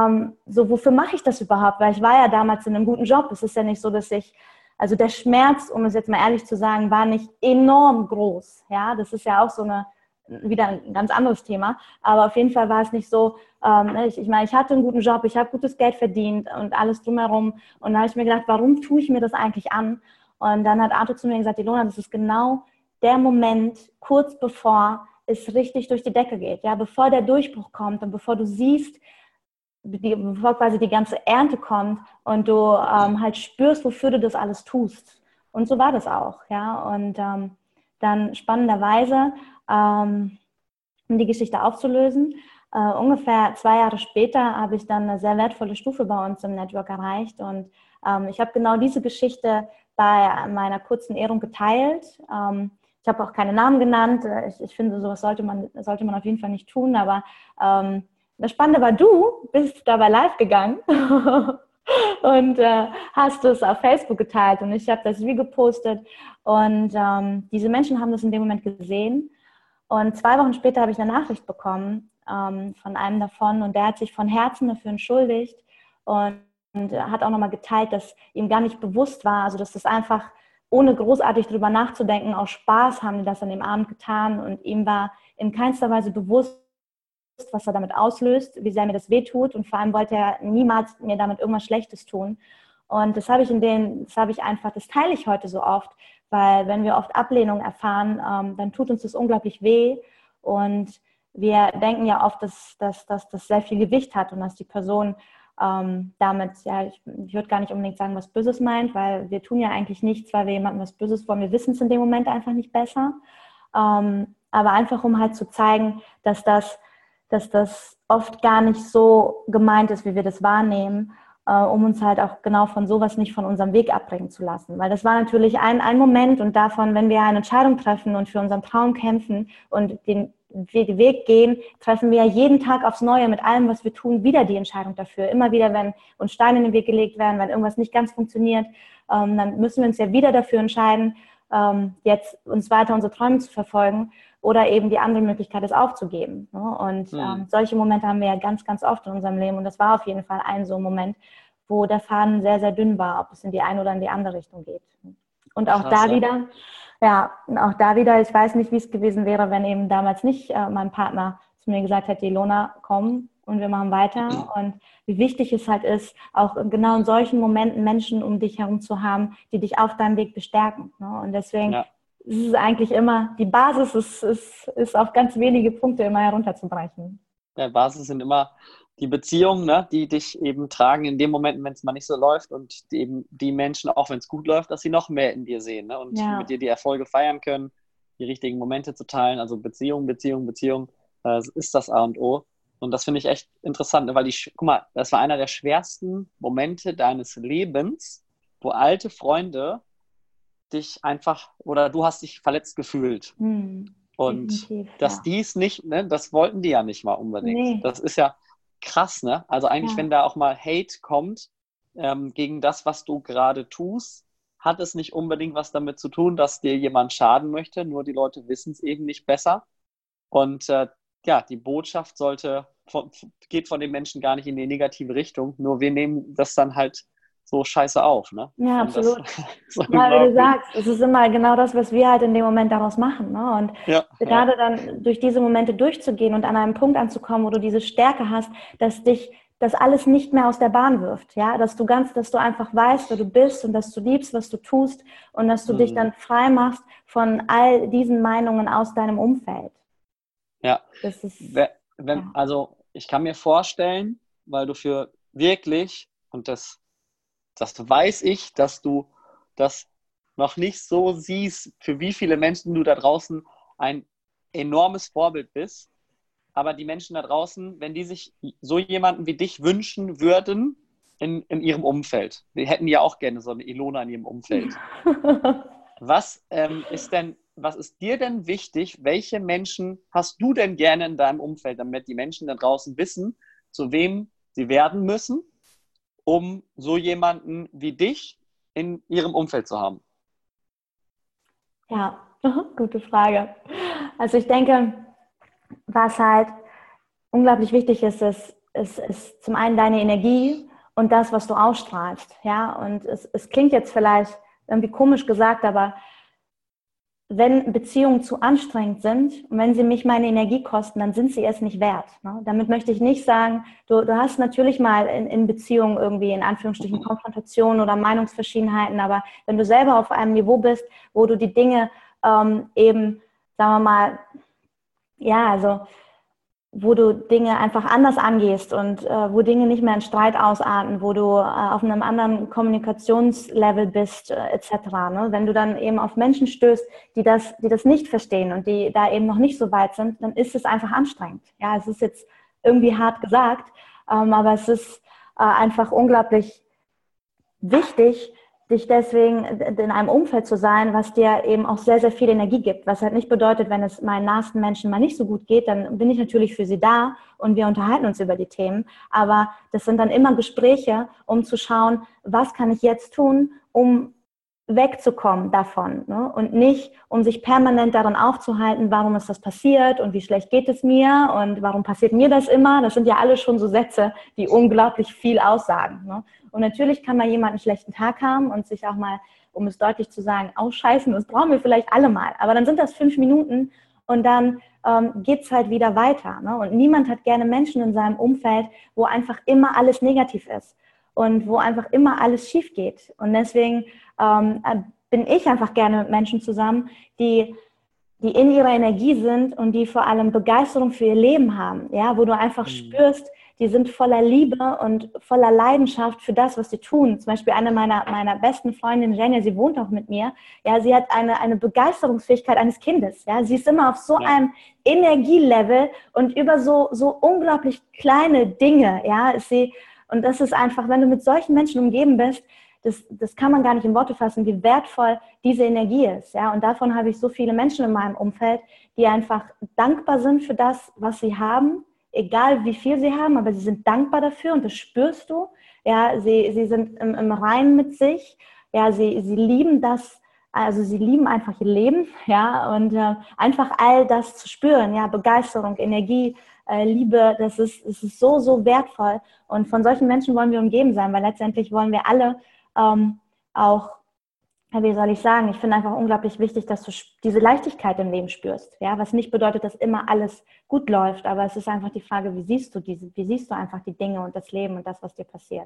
so, wofür mache ich das überhaupt? Weil ich war ja damals in einem guten Job. Es ist ja nicht so, also der Schmerz, um es jetzt mal ehrlich zu sagen, war nicht enorm groß. Ja, das ist ja auch wieder ein ganz anderes Thema. Aber auf jeden Fall war es nicht so, ich meine, ich hatte einen guten Job, ich habe gutes Geld verdient und alles drumherum. Und da habe ich mir gedacht, warum tue ich mir das eigentlich an? Und dann hat Arthur zu mir gesagt, Ilona, das ist genau der Moment, kurz bevor es richtig durch die Decke geht. Ja, bevor der Durchbruch kommt und bevor du siehst, bevor quasi die ganze Ernte kommt und du halt spürst, wofür du das alles tust. Und so war das auch. Ja? Und dann spannenderweise, um die Geschichte aufzulösen, ungefähr 2 Jahre später habe ich dann eine sehr wertvolle Stufe bei uns im Network erreicht. Und ich habe genau diese Geschichte bei meiner kurzen Ehrung geteilt. Ich habe auch keine Namen genannt. Ich finde, sowas sollte man auf jeden Fall nicht tun, aber das Spannende war, du bist dabei live gegangen und hast es auf Facebook geteilt und ich habe das Video gepostet und diese Menschen haben das in dem Moment gesehen und 2 Wochen später habe ich eine Nachricht bekommen von einem davon und der hat sich von Herzen dafür entschuldigt und hat auch nochmal geteilt, dass ihm gar nicht bewusst war, also dass das einfach ohne großartig drüber nachzudenken, aus Spaß haben die das an dem Abend getan und ihm war in keinster Weise bewusst, was er damit auslöst, wie sehr mir das wehtut und vor allem wollte er niemals mir damit irgendwas Schlechtes tun. Und das teile ich heute so oft, weil wenn wir oft Ablehnung erfahren, dann tut uns das unglaublich weh und wir denken ja oft, dass das sehr viel Gewicht hat und dass die Person damit, ja, ich würde gar nicht unbedingt sagen, was Böses meint, weil wir tun ja eigentlich nichts, weil wir jemandem was Böses wollen. Wir wissen es in dem Moment einfach nicht besser. Aber einfach, um halt zu zeigen, dass das oft gar nicht so gemeint ist, wie wir das wahrnehmen, um uns halt auch genau von sowas nicht von unserem Weg abbringen zu lassen. Weil das war natürlich ein Moment und davon, wenn wir eine Entscheidung treffen und für unseren Traum kämpfen und den Weg gehen, treffen wir ja jeden Tag aufs Neue mit allem, was wir tun, wieder die Entscheidung dafür. Immer wieder, wenn uns Steine in den Weg gelegt werden, wenn irgendwas nicht ganz funktioniert, dann müssen wir uns ja wieder dafür entscheiden, jetzt uns weiter unsere Träume zu verfolgen oder eben die andere Möglichkeit, es aufzugeben. Und solche Momente haben wir ja ganz, ganz oft in unserem Leben und das war auf jeden Fall ein so Moment, wo der Faden sehr, sehr dünn war, ob es in die eine oder in die andere Richtung geht. Und auch Krass, da wieder, ich weiß nicht, wie es gewesen wäre, wenn eben damals nicht mein Partner zu mir gesagt hätte, Ilona, komm und wir machen weiter. Und wie wichtig es halt ist, auch genau in solchen Momenten Menschen um dich herum zu haben, die dich auf deinem Weg bestärken. Und deswegen ist es eigentlich immer, die Basis ist auf ganz wenige Punkte immer herunterzubrechen. Der Basis sind immer die Beziehungen, ne, die dich eben tragen in den Momenten, wenn es mal nicht so läuft und eben die Menschen, auch wenn es gut läuft, dass sie noch mehr in dir sehen, ne, und mit dir die Erfolge feiern können, die richtigen Momente zu teilen, also Beziehung, ist das A und O. Und das finde ich echt interessant, ne, weil guck mal, das war einer der schwersten Momente deines Lebens, wo alte Freunde dich einfach, oder du hast dich verletzt gefühlt. Und dass dies nicht, ne, das wollten die ja nicht mal unbedingt. Nee. Das ist ja krass, ne? Also eigentlich, wenn da auch mal Hate kommt gegen das, was du gerade tust, hat es nicht unbedingt was damit zu tun, dass dir jemand schaden möchte, nur die Leute wissen es eben nicht besser. Und die Botschaft geht von den Menschen gar nicht in die negative Richtung, nur wir nehmen das dann halt so scheiße auf, ne? Ja, absolut. Ja, wie du sagst, es ist immer genau das, was wir halt in dem Moment daraus machen, ne? Und gerade dann durch diese Momente durchzugehen und an einem Punkt anzukommen, wo du diese Stärke hast, dass dich das alles nicht mehr aus der Bahn wirft, ja, dass du einfach weißt, wer du bist und dass du liebst, was du tust und dass du dich dann frei machst von all diesen Meinungen aus deinem Umfeld. Ja, also ich kann mir vorstellen, weil du für wirklich, und das weiß ich, dass du das noch nicht so siehst, für wie viele Menschen du da draußen ein enormes Vorbild bist. Aber die Menschen da draußen, wenn die sich so jemanden wie dich wünschen würden in ihrem Umfeld, die hätten ja auch gerne so eine Ilona in ihrem Umfeld. Was ist dir denn wichtig? Welche Menschen hast du denn gerne in deinem Umfeld, damit die Menschen da draußen wissen, zu wem sie werden müssen, um so jemanden wie dich in ihrem Umfeld zu haben? Ja, gute Frage. Also ich denke, was halt unglaublich wichtig ist zum einen deine Energie und das, was du ausstrahlst. Ja, und es klingt jetzt vielleicht irgendwie komisch gesagt, aber wenn Beziehungen zu anstrengend sind und wenn sie mich meine Energie kosten, dann sind sie es nicht wert. Ne? Damit möchte ich nicht sagen, du hast natürlich mal in Beziehungen irgendwie in Anführungsstrichen Konfrontationen oder Meinungsverschiedenheiten, aber wenn du selber auf einem Niveau bist, wo du die Dinge eben, sagen wir mal, wo du Dinge einfach anders angehst und wo Dinge nicht mehr in Streit ausarten, wo du auf einem anderen Kommunikationslevel bist, etc. Ne? Wenn du dann eben auf Menschen stößt, die das nicht verstehen und die da eben noch nicht so weit sind, dann ist es einfach anstrengend. Ja, es ist jetzt irgendwie hart gesagt, aber es ist einfach unglaublich wichtig, dich deswegen in einem Umfeld zu sein, was dir eben auch sehr, sehr viel Energie gibt. Was halt nicht bedeutet, wenn es meinen nahesten Menschen mal nicht so gut geht, dann bin ich natürlich für sie da und wir unterhalten uns über die Themen. Aber das sind dann immer Gespräche, um zu schauen, was kann ich jetzt tun, um wegzukommen davon, ne? Und nicht, um sich permanent daran aufzuhalten, warum ist das passiert und wie schlecht geht es mir und warum passiert mir das immer. Das sind ja alle schon so Sätze, die unglaublich viel aussagen, ne? Und natürlich kann mal jemand einen schlechten Tag haben und sich auch mal, um es deutlich zu sagen, ausscheißen. Das brauchen wir vielleicht alle mal. Aber dann sind das 5 Minuten und dann geht es halt wieder weiter, ne? Und niemand hat gerne Menschen in seinem Umfeld, wo einfach immer alles negativ ist und wo einfach immer alles schief geht. Und deswegen bin ich einfach gerne mit Menschen zusammen, die in ihrer Energie sind und die vor allem Begeisterung für ihr Leben haben, ja, wo du einfach spürst, die sind voller Liebe und voller Leidenschaft für das, was sie tun. Zum Beispiel eine meiner besten Freundinnen, Jenja, sie wohnt auch mit mir, ja, sie hat eine Begeisterungsfähigkeit eines Kindes, ja, sie ist immer auf so einem Energielevel und über so unglaublich kleine Dinge, ja, ist sie, und das ist einfach, wenn du mit solchen Menschen umgeben bist, das kann man gar nicht in Worte fassen, wie wertvoll diese Energie ist. Ja? Und davon habe ich so viele Menschen in meinem Umfeld, die einfach dankbar sind für das, was sie haben, egal wie viel sie haben, aber sie sind dankbar dafür und das spürst du. Ja? Sie sind im Reinen mit sich. Ja? Sie lieben das, also sie lieben einfach ihr Leben. Ja? Und einfach all das zu spüren, ja? Begeisterung, Energie, Liebe, das ist so, so wertvoll. Und von solchen Menschen wollen wir umgeben sein, weil letztendlich wollen wir alle auch, wie soll ich sagen, ich finde einfach unglaublich wichtig, dass du diese Leichtigkeit im Leben spürst, ja, was nicht bedeutet, dass immer alles gut läuft, aber es ist einfach die Frage, wie siehst du einfach die Dinge und das Leben und das, was dir passiert.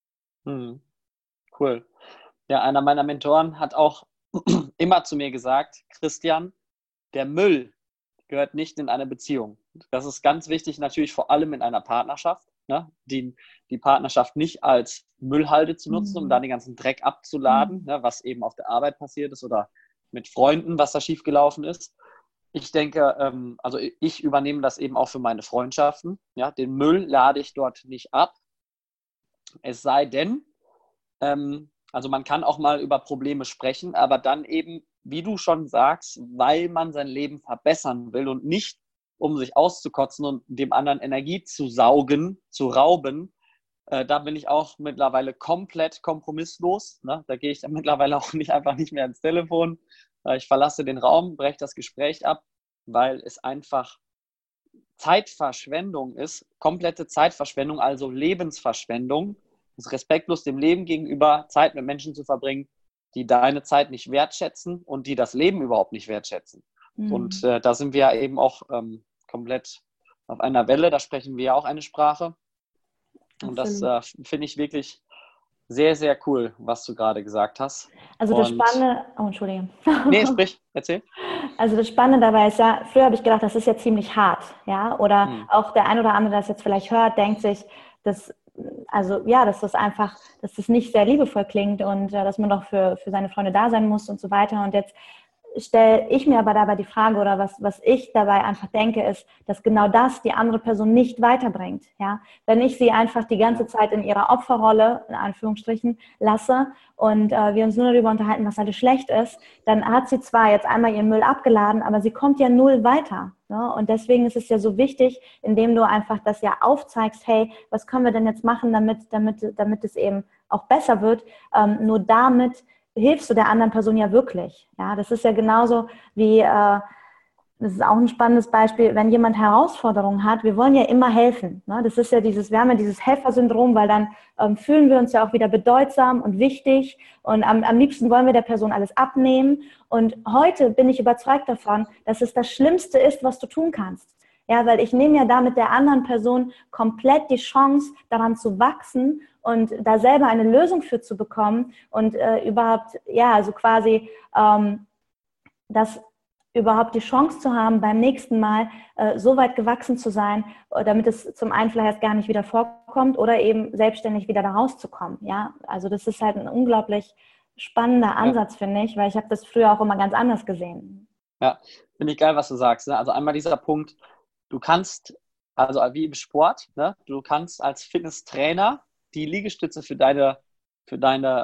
Cool. Ja, einer meiner Mentoren hat auch immer zu mir gesagt, Christian, der Müll gehört nicht in eine Beziehung. Das ist ganz wichtig, natürlich vor allem in einer Partnerschaft, ne? Die Partnerschaft nicht als Müllhalde zu nutzen, um da den ganzen Dreck abzuladen, ne? Was eben auf der Arbeit passiert ist oder mit Freunden, was da schiefgelaufen ist. Ich denke, also ich übernehme das eben auch für meine Freundschaften. Ja? Den Müll lade ich dort nicht ab. Es sei denn, also man kann auch mal über Probleme sprechen, aber dann eben, wie du schon sagst, weil man sein Leben verbessern will und nicht, um sich auszukotzen und dem anderen Energie zu saugen, zu rauben. Da bin ich auch mittlerweile komplett kompromisslos. Ne? Da gehe ich dann mittlerweile auch einfach nicht mehr ins Telefon. Ich verlasse den Raum, breche das Gespräch ab, weil es einfach Zeitverschwendung ist, komplette Zeitverschwendung, also Lebensverschwendung. Es ist respektlos dem Leben gegenüber, Zeit mit Menschen zu verbringen, die deine Zeit nicht wertschätzen und die das Leben überhaupt nicht wertschätzen. Und da sind wir ja eben auch komplett auf einer Welle, da sprechen wir ja auch eine Sprache. Und Absolut. das finde ich wirklich sehr, sehr cool, was du gerade gesagt hast. Also das Spannende, oh, Entschuldige. Nee, sprich, erzähl. Also das Spannende dabei ist ja, früher habe ich gedacht, das ist ja ziemlich hart, ja, oder auch der ein oder andere, der das jetzt vielleicht hört, denkt sich, dass das nicht sehr liebevoll klingt und dass man doch für seine Freunde da sein muss und so weiter. Und jetzt stelle ich mir aber dabei die Frage oder was ich dabei einfach denke, ist, dass genau das die andere Person nicht weiterbringt. Ja? Wenn ich sie einfach die ganze Zeit in ihrer Opferrolle, in Anführungsstrichen, lasse und wir uns nur darüber unterhalten, was alles schlecht ist, dann hat sie zwar jetzt einmal ihren Müll abgeladen, aber sie kommt ja null weiter. Ne? Und deswegen ist es ja so wichtig, indem du einfach das ja aufzeigst, hey, was können wir denn jetzt machen, damit es eben auch besser wird, nur damit hilfst du der anderen Person ja wirklich. Ja, das ist ja genauso wie, das ist auch ein spannendes Beispiel, wenn jemand Herausforderungen hat, wir wollen ja immer helfen. Ne? Das ist ja wir haben ja dieses Helfersyndrom, weil dann fühlen wir uns ja auch wieder bedeutsam und wichtig und am liebsten wollen wir der Person alles abnehmen. Und heute bin ich überzeugt davon, dass es das Schlimmste ist, was du tun kannst. Ja, weil ich nehme ja damit der anderen Person komplett die Chance, daran zu wachsen und da selber eine Lösung für zu bekommen und überhaupt, ja, also quasi das überhaupt die Chance zu haben, beim nächsten Mal so weit gewachsen zu sein, damit es zum einen vielleicht erst gar nicht wieder vorkommt oder eben selbstständig wieder da rauszukommen. Ja, also das ist halt ein unglaublich spannender Ansatz, finde ich, weil ich habe das früher auch immer ganz anders gesehen. Ja, finde ich geil, was du sagst. Ne? Also einmal dieser Punkt, du kannst, also wie im Sport, ne? Du kannst als Fitnesstrainer die Liegestütze für deine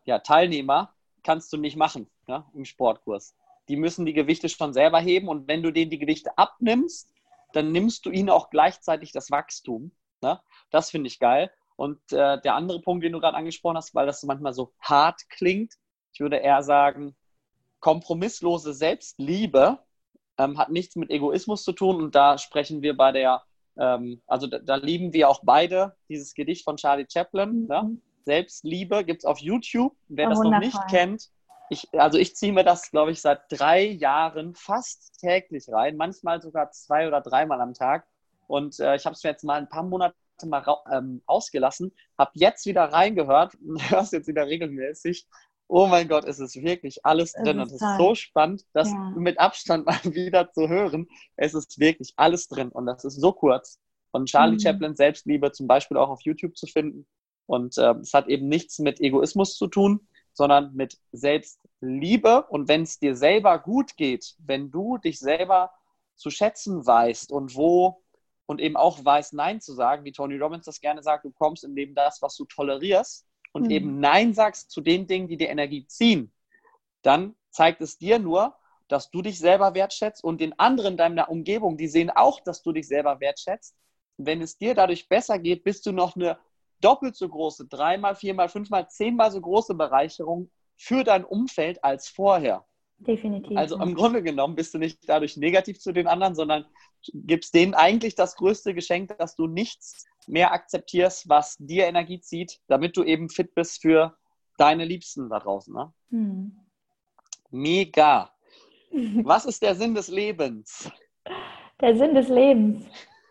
Teilnehmer kannst du nicht machen, ja, im Sportkurs. Die müssen die Gewichte schon selber heben und wenn du denen die Gewichte abnimmst, dann nimmst du ihnen auch gleichzeitig das Wachstum. Ne? Das finde ich geil. Und der andere Punkt, den du gerade angesprochen hast, weil das manchmal so hart klingt, ich würde eher sagen, kompromisslose Selbstliebe hat nichts mit Egoismus zu tun und da sprechen wir bei also da lieben wir auch beide dieses Gedicht von Charlie Chaplin, ne? Selbstliebe gibt es auf YouTube. Wer das noch nicht kennt, ich ziehe mir das, glaube ich, seit 3 Jahren fast täglich rein, manchmal sogar 2 oder 3 Mal am Tag. Und ich habe es mir jetzt mal ein paar Monate mal ausgelassen, habe jetzt wieder reingehört und höre es jetzt wieder regelmäßig. Oh mein Gott, es ist wirklich alles drin und es ist so spannend, das mit Abstand mal wieder zu hören. Es ist wirklich alles drin und das ist so kurz. Von Charlie Chaplin Selbstliebe zum Beispiel auch auf YouTube zu finden. Und es hat eben nichts mit Egoismus zu tun, sondern mit Selbstliebe. Und wenn es dir selber gut geht, wenn du dich selber zu schätzen weißt und eben auch weißt, Nein zu sagen, wie Tony Robbins das gerne sagt, du kommst im Leben das, was du tolerierst und eben Nein sagst zu den Dingen, die dir Energie ziehen, dann zeigt es dir nur, dass du dich selber wertschätzt und den anderen in deiner Umgebung, die sehen auch, dass du dich selber wertschätzt. Und wenn es dir dadurch besser geht, bist du noch eine doppelt so große, 3-mal, 4-mal, 5-mal, 10-mal so große Bereicherung für dein Umfeld als vorher. Definitiv. Also im Grunde genommen bist du nicht dadurch negativ zu den anderen, sondern gibst denen eigentlich das größte Geschenk, dass du nichts mehr akzeptierst, was dir Energie zieht, damit du eben fit bist für deine Liebsten da draußen. Ne? Mega. Was ist der Sinn des Lebens? Der Sinn des Lebens.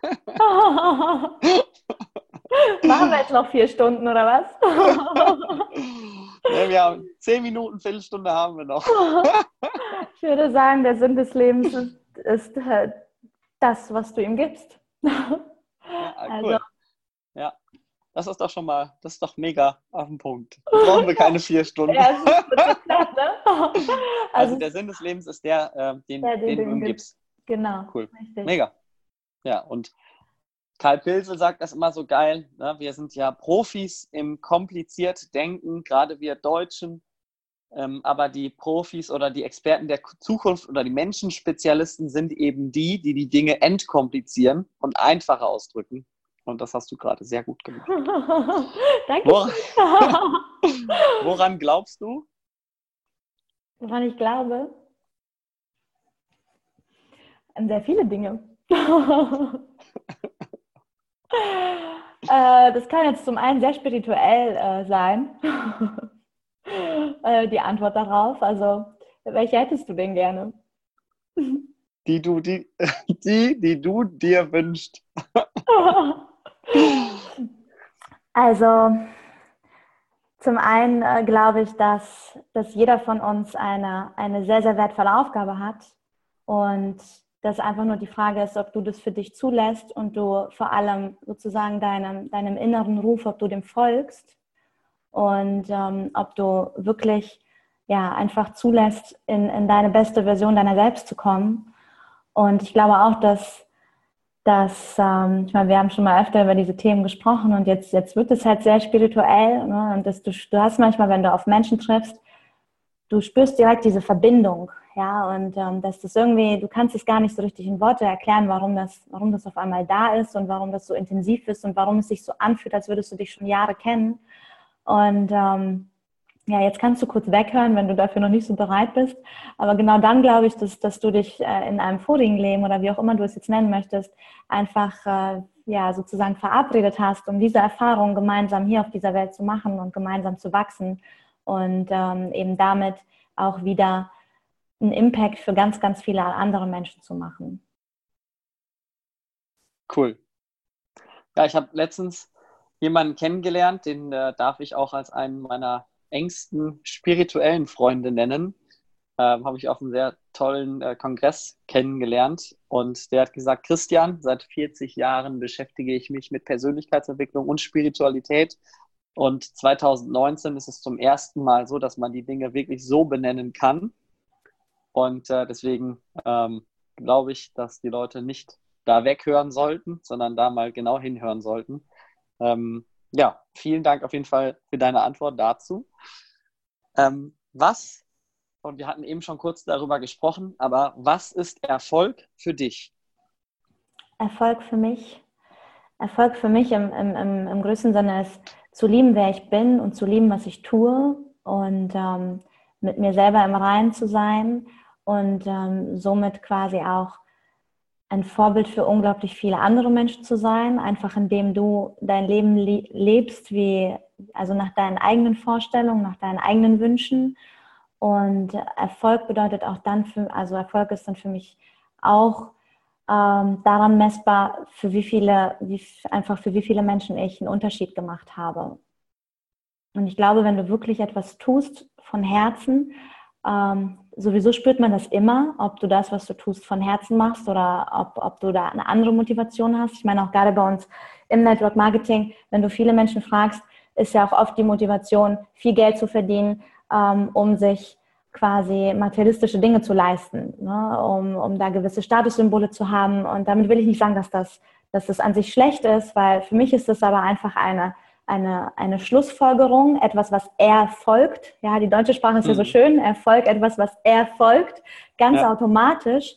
Machen wir jetzt noch 4 Stunden, oder was? Ja, wir haben 10 Minuten, Viertelstunde haben wir noch. Ich würde sagen, der Sinn des Lebens ist das, was du ihm gibst. Ja, cool. Also, ja, das ist doch schon mal, das ist doch mega auf den Punkt. Da brauchen wir keine 4 Stunden. Ja, das ist klar, ne? Also der Sinn des Lebens ist den du ihm gibst. Genau. Cool. Richtig. Mega. Ja, und Karl Pilsel sagt das immer so geil, ne? Wir sind ja Profis im kompliziert Denken, gerade wir Deutschen, aber die Profis oder die Experten der Zukunft oder die Menschenspezialisten sind eben die Dinge entkomplizieren und einfacher ausdrücken. Und das hast du gerade sehr gut gemacht. Danke. Woran glaubst du? Woran ich glaube? An sehr viele Dinge. Das kann jetzt zum einen sehr spirituell sein, die Antwort darauf. Also, welche hättest du denn gerne? Die du dir wünschst. Also, zum einen glaube ich, dass jeder von uns eine sehr, sehr wertvolle Aufgabe hat und dass einfach nur die Frage ist, ob du das für dich zulässt und du vor allem sozusagen deinem inneren Ruf, ob du dem folgst und ob du wirklich einfach zulässt, in deine beste Version deiner selbst zu kommen. Und ich glaube auch, dass ich meine, wir haben schon mal öfter über diese Themen gesprochen und jetzt wird es halt sehr spirituell, ne? Und dass du hast manchmal, wenn du auf Menschen triffst, du spürst direkt diese Verbindung, ja, und dass das irgendwie, du kannst es gar nicht so richtig in Worte erklären, warum das auf einmal da ist und warum das so intensiv ist und warum es sich so anfühlt, als würdest du dich schon Jahre kennen. Und jetzt kannst du kurz weghören, wenn du dafür noch nicht so bereit bist. Aber genau dann glaube ich, dass du dich in einem vorigen Leben oder wie auch immer du es jetzt nennen möchtest, einfach sozusagen verabredet hast, um diese Erfahrung gemeinsam hier auf dieser Welt zu machen und gemeinsam zu wachsen und eben damit auch wieder einen Impact für ganz, ganz viele andere Menschen zu machen. Cool. Ja, ich habe letztens jemanden kennengelernt, den darf ich auch als einen meiner engsten spirituellen Freunde nennen. Habe ich auf einem sehr tollen Kongress kennengelernt und der hat gesagt, Christian, seit 40 Jahren beschäftige ich mich mit Persönlichkeitsentwicklung und Spiritualität und 2019 ist es zum ersten Mal so, dass man die Dinge wirklich so benennen kann und deswegen glaube ich, dass die Leute nicht da weghören sollten, sondern da mal genau hinhören sollten. Vielen Dank auf jeden Fall für deine Antwort dazu. Und wir hatten eben schon kurz darüber gesprochen, aber was ist Erfolg für dich? Erfolg für mich? Erfolg für mich im größten Sinne ist, zu lieben, wer ich bin und zu lieben, was ich tue und mit mir selber im Reinen zu sein und somit quasi auch ein Vorbild für unglaublich viele andere Menschen zu sein, einfach indem du dein Leben lebst, also nach deinen eigenen Vorstellungen, nach deinen eigenen Wünschen. Und Erfolg bedeutet auch dann, also Erfolg ist dann für mich auch daran messbar, für wie viele Menschen ich einen Unterschied gemacht habe. Und ich glaube, wenn du wirklich etwas tust von Herzen, sowieso spürt man das immer, ob du das, was du tust, von Herzen machst oder ob du da eine andere Motivation hast. Ich meine auch gerade bei uns im Network Marketing, wenn du viele Menschen fragst, ist ja auch oft die Motivation, viel Geld zu verdienen, um sich quasi materialistische Dinge zu leisten, ne? um da gewisse Statussymbole zu haben. Und damit will ich nicht sagen, dass das an sich schlecht ist, weil für mich ist das aber einfach eine Schlussfolgerung, etwas, was erfolgt. Ja, die deutsche Sprache ist ja so schön, Erfolg, etwas, was erfolgt, ganz automatisch.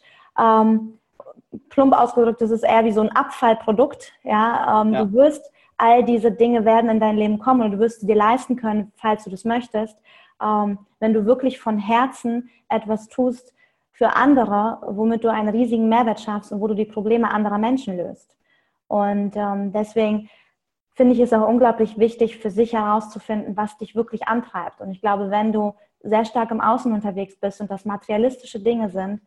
Plump ausgedrückt, das ist eher wie so ein Abfallprodukt. Ja, du wirst all diese Dinge werden in dein Leben kommen und du wirst sie dir leisten können, falls du das möchtest. Wenn du wirklich von Herzen etwas tust für andere, womit du einen riesigen Mehrwert schaffst und wo du die Probleme anderer Menschen löst. Und deswegen finde ich es auch unglaublich wichtig, für sich herauszufinden, was dich wirklich antreibt. Und ich glaube, wenn du sehr stark im Außen unterwegs bist und das materialistische Dinge sind,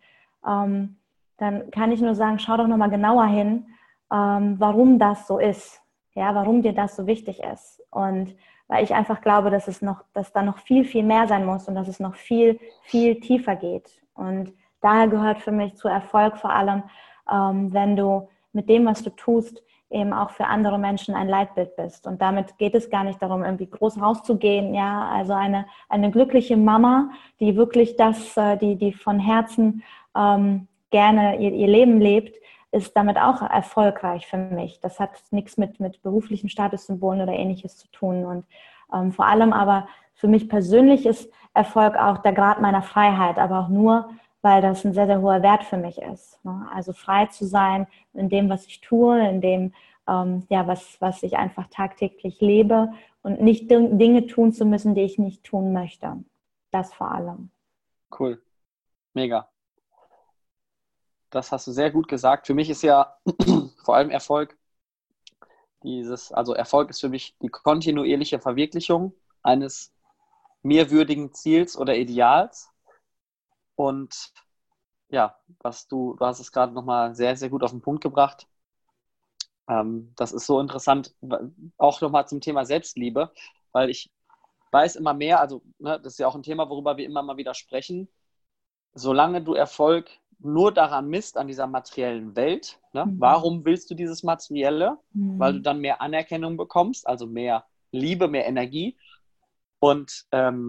dann kann ich nur sagen, schau doch nochmal genauer hin, warum das so ist. Ja, warum dir das so wichtig ist. Und weil ich einfach glaube, dass da noch viel, viel mehr sein muss und dass es noch viel, viel tiefer geht. Und daher gehört für mich zu Erfolg vor allem, wenn du mit dem, was du tust, eben auch für andere Menschen ein Leitbild bist. Und damit geht es gar nicht darum, irgendwie groß rauszugehen. Ja, also eine glückliche Mama, die wirklich die von Herzen gerne ihr Leben lebt, ist damit auch erfolgreich für mich. Das hat nichts mit beruflichen Statussymbolen oder Ähnliches zu tun. Und vor allem aber für mich persönlich ist Erfolg auch der Grad meiner Freiheit, aber auch nur, weil das ein sehr, sehr hoher Wert für mich ist. Also frei zu sein in dem, was ich tue, in dem, was ich einfach tagtäglich lebe und nicht Dinge tun zu müssen, die ich nicht tun möchte. Das vor allem. Cool. Mega. Das hast du sehr gut gesagt. Für mich ist ja vor allem Erfolg Erfolg ist für mich die kontinuierliche Verwirklichung eines mir würdigen Ziels oder Ideals. Und ja, du hast es gerade nochmal sehr, sehr gut auf den Punkt gebracht. Das ist so interessant, auch nochmal zum Thema Selbstliebe, weil ich weiß immer mehr, also das ist ja auch ein Thema, worüber wir immer mal wieder sprechen, solange du Erfolg nur daran misst, an dieser materiellen Welt, warum willst du dieses Materielle? Weil du dann mehr Anerkennung bekommst, also mehr Liebe, mehr Energie. Und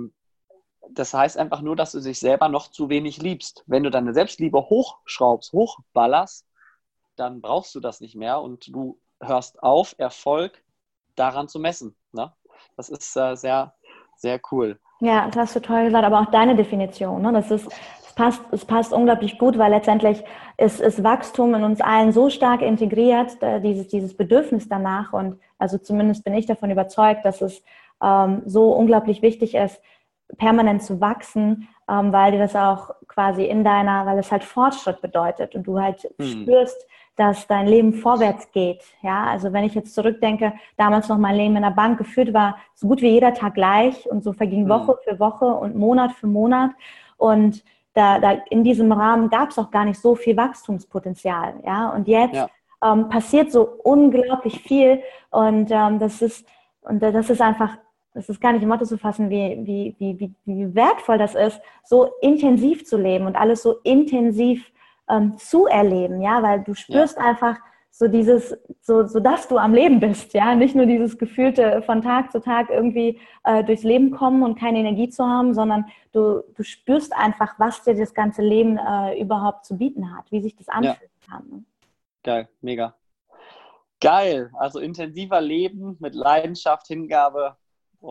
das heißt einfach nur, dass du dich selber noch zu wenig liebst. Wenn du deine Selbstliebe hochschraubst, hochballerst, dann brauchst du das nicht mehr und du hörst auf, Erfolg daran zu messen. Ne? Das ist sehr, sehr cool. Ja, das hast du toll gesagt, aber auch deine Definition. Ne? Es passt unglaublich gut, weil letztendlich ist Wachstum in uns allen so stark integriert, dieses Bedürfnis danach. Und also zumindest bin ich davon überzeugt, dass es so unglaublich wichtig ist, permanent zu wachsen, weil dir das auch quasi weil es halt Fortschritt bedeutet und du halt spürst, dass dein Leben vorwärts geht. Ja, also wenn ich jetzt zurückdenke, damals noch mein Leben in der Bank geführt war, so gut wie jeder Tag gleich und so verging Woche für Woche und Monat für Monat und da in diesem Rahmen gab es auch gar nicht so viel Wachstumspotenzial. Ja, und jetzt passiert so unglaublich viel und das ist einfach, das ist gar nicht im Worte zu fassen, wie wertvoll das ist, so intensiv zu leben und alles so intensiv zu erleben, ja, weil du spürst einfach so dass du am Leben bist, ja, nicht nur dieses gefühlte von Tag zu Tag irgendwie durchs Leben kommen und keine Energie zu haben, sondern du spürst einfach, was dir das ganze Leben überhaupt zu bieten hat, wie sich das anfühlen kann. Ne? Geil, mega. Geil, also intensiver Leben mit Leidenschaft, Hingabe und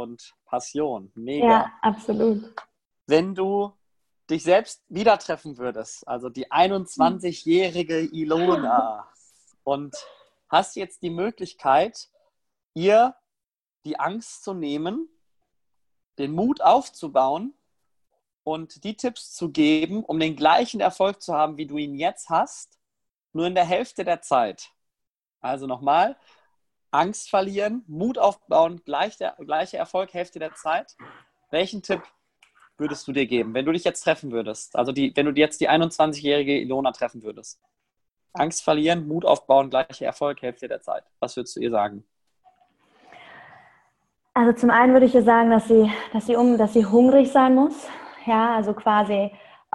Passion. Mega. Ja, absolut. Wenn du dich selbst wieder treffen würdest, also die 21-jährige Ilona, und hast jetzt die Möglichkeit, ihr die Angst zu nehmen, den Mut aufzubauen und die Tipps zu geben, um den gleichen Erfolg zu haben, wie du ihn jetzt hast, nur in der Hälfte der Zeit. Also nochmal, Angst verlieren, Mut aufbauen, gleicher Erfolg, Hälfte der Zeit. Welchen Tipp würdest du dir geben, wenn du dich jetzt treffen würdest? Also wenn du jetzt die 21-jährige Ilona treffen würdest. Angst verlieren, Mut aufbauen, gleicher Erfolg, Hälfte der Zeit. Was würdest du ihr sagen? Also zum einen würde ich ihr sagen, dass sie hungrig sein muss. Ja, also quasi